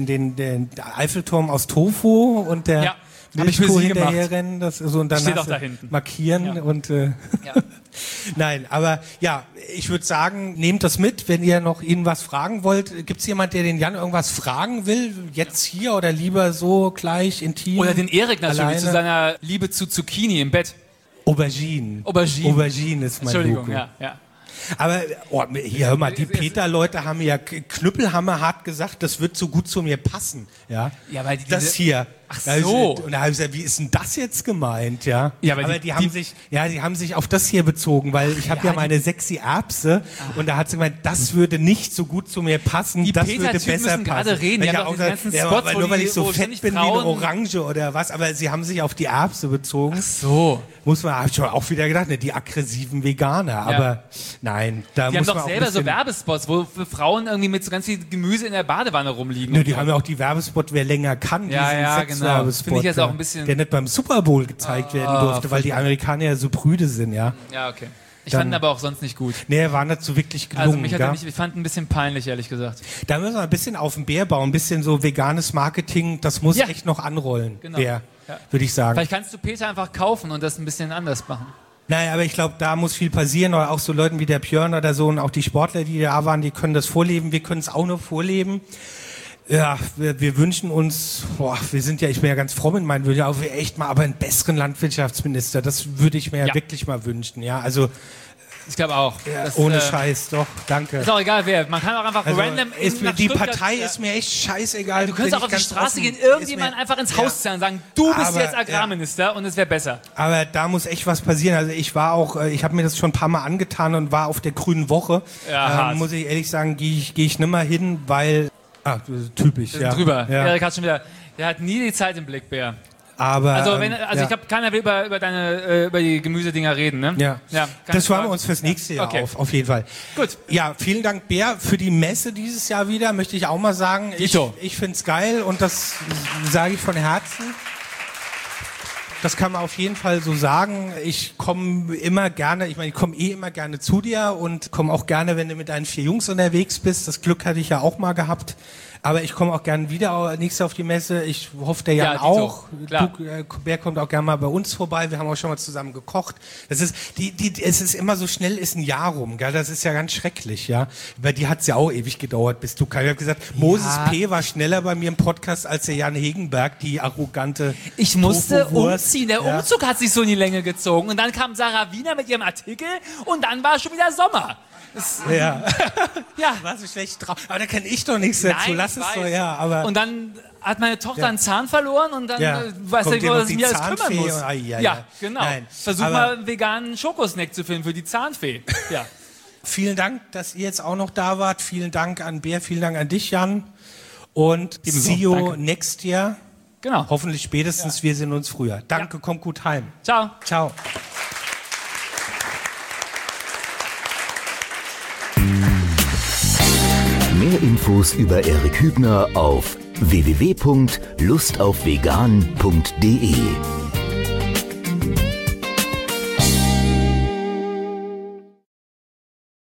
den Eiffelturm aus Tofu und der Milchkuh hinterherrennen. Und dann steht auch da hinten. Markieren und nein, aber ich würde sagen, nehmt das mit, wenn ihr noch Ihnen was fragen wollt. Gibt es jemand, der den Jan irgendwas fragen will? Jetzt hier oder lieber so gleich intim? Oder den Erik natürlich alleine? Zu seiner Liebe zu Zucchini im Bett. Aubergine ist mein Entschuldigung, Logo. Ja. Aber hier, hör mal, die Peter-Leute haben ja knüppelhammerhart gesagt, das wird so gut zu mir passen. Ja, weil das hier. Ach so. Und da habe ich gesagt, wie ist denn das jetzt gemeint? Ja, aber die haben sich auf das hier bezogen, weil ich habe meine sexy Erbse und da hat sie gemeint, das würde nicht so gut zu mir passen, das würde besser passen. Gerade reden, die haben auch ganzen Spots, nur weil ich so fett bin wie eine Orange oder was, aber sie haben sich auf die Erbse bezogen. Ach so. Hab ich schon auch wieder gedacht, die aggressiven Veganer, aber nein, da die muss man haben doch selber so Werbespots, wo für Frauen irgendwie mit so ganz viel Gemüse in der Badewanne rumliegen. Die haben ja auch die Werbespot, wer länger kann, genau. Finde ich jetzt auch ein bisschen... Der nicht beim Super Bowl gezeigt werden durfte, weil die Amerikaner ja so prüde sind, ja. Ja, okay. Ich fand ihn aber auch sonst nicht gut. Nee, er war nicht so wirklich gelungen. Also ich fand ihn ein bisschen peinlich, ehrlich gesagt. Da müssen wir ein bisschen auf den Bär bauen, ein bisschen so veganes Marketing, das muss echt noch anrollen, Bär, würde ich sagen. Vielleicht kannst du Peter einfach kaufen und das ein bisschen anders machen. Naja, aber ich glaube, da muss viel passieren, oder auch so Leuten wie der Björn oder so und auch die Sportler, die da waren, die können das vorleben, wir können es auch nur vorleben. Ja, wir wünschen uns, ich bin ja ganz fromm in meinen Wünschen, aber echt mal einen besseren Landwirtschaftsminister, das würde ich mir ja wirklich mal wünschen, ja, also. Ich glaube auch. Ohne Scheiß, doch, danke. Ist auch egal wer, man kann auch einfach random die Partei ist mir echt scheißegal. Du könntest auch auf die Straße gehen, irgendjemand einfach ins Haus zählen und sagen, du bist jetzt Agrarminister und es wäre besser. Aber da muss echt was passieren, also ich habe mir das schon ein paar Mal angetan und war auf der Grünen Woche, muss ich ehrlich sagen, gehe ich nimmer hin, weil... typisch, drüber. Ja. Erik hat schon wieder, der hat nie die Zeit im Blick, Bär. Aber, also ich glaube, keiner will über die Gemüsedinger reden, ne? Ja. Das sparen wir uns fürs nächste Jahr auf jeden Fall. Gut. Ja, vielen Dank, Bär, für die Messe dieses Jahr wieder, möchte ich auch mal sagen. Ich finde es geil und das sage ich von Herzen. Das kann man auf jeden Fall so sagen. Ich komme immer gerne zu dir und komme auch gerne, wenn du mit deinen 4 Jungs unterwegs bist. Das Glück hatte ich ja auch mal gehabt. Aber ich komme auch gerne wieder nächstes Jahr auf die Messe. Ich hoffe, der Jan auch. Bär kommt auch gerne mal bei uns vorbei. Wir haben auch schon mal zusammen gekocht. Das ist, es ist immer so schnell, ist ein Jahr rum, gell? Das ist ja ganz schrecklich, ja. Bei dir hat es ja auch ewig gedauert, bis du kam. Ich habe gesagt, Moses P. war schneller bei mir im Podcast als der Jan Hegenberg, die arrogante Ich musste umziehen. Der Umzug hat sich so in die Länge gezogen. Und dann kam Sarah Wiener mit ihrem Artikel und dann war schon wieder Sommer. Ja. War so schlecht drauf. Aber da kann ich doch nichts dazu. Lass es so, ja. Aber und dann hat meine Tochter einen Zahn verloren und dann weiß ich, was ich mir alles kümmern muss. Ja, genau. Nein. Versuch mal einen veganen Schokosnack zu finden für die Zahnfee. Ja. Vielen Dank, dass ihr jetzt auch noch da wart. Vielen Dank an Bär, vielen Dank an dich, Jan. Und see you next year. Genau. Hoffentlich spätestens, wir sehen uns früher. Danke, kommt gut heim. Ciao. Ciao. Mehr Infos über Erik Hübner auf www.lustaufvegan.de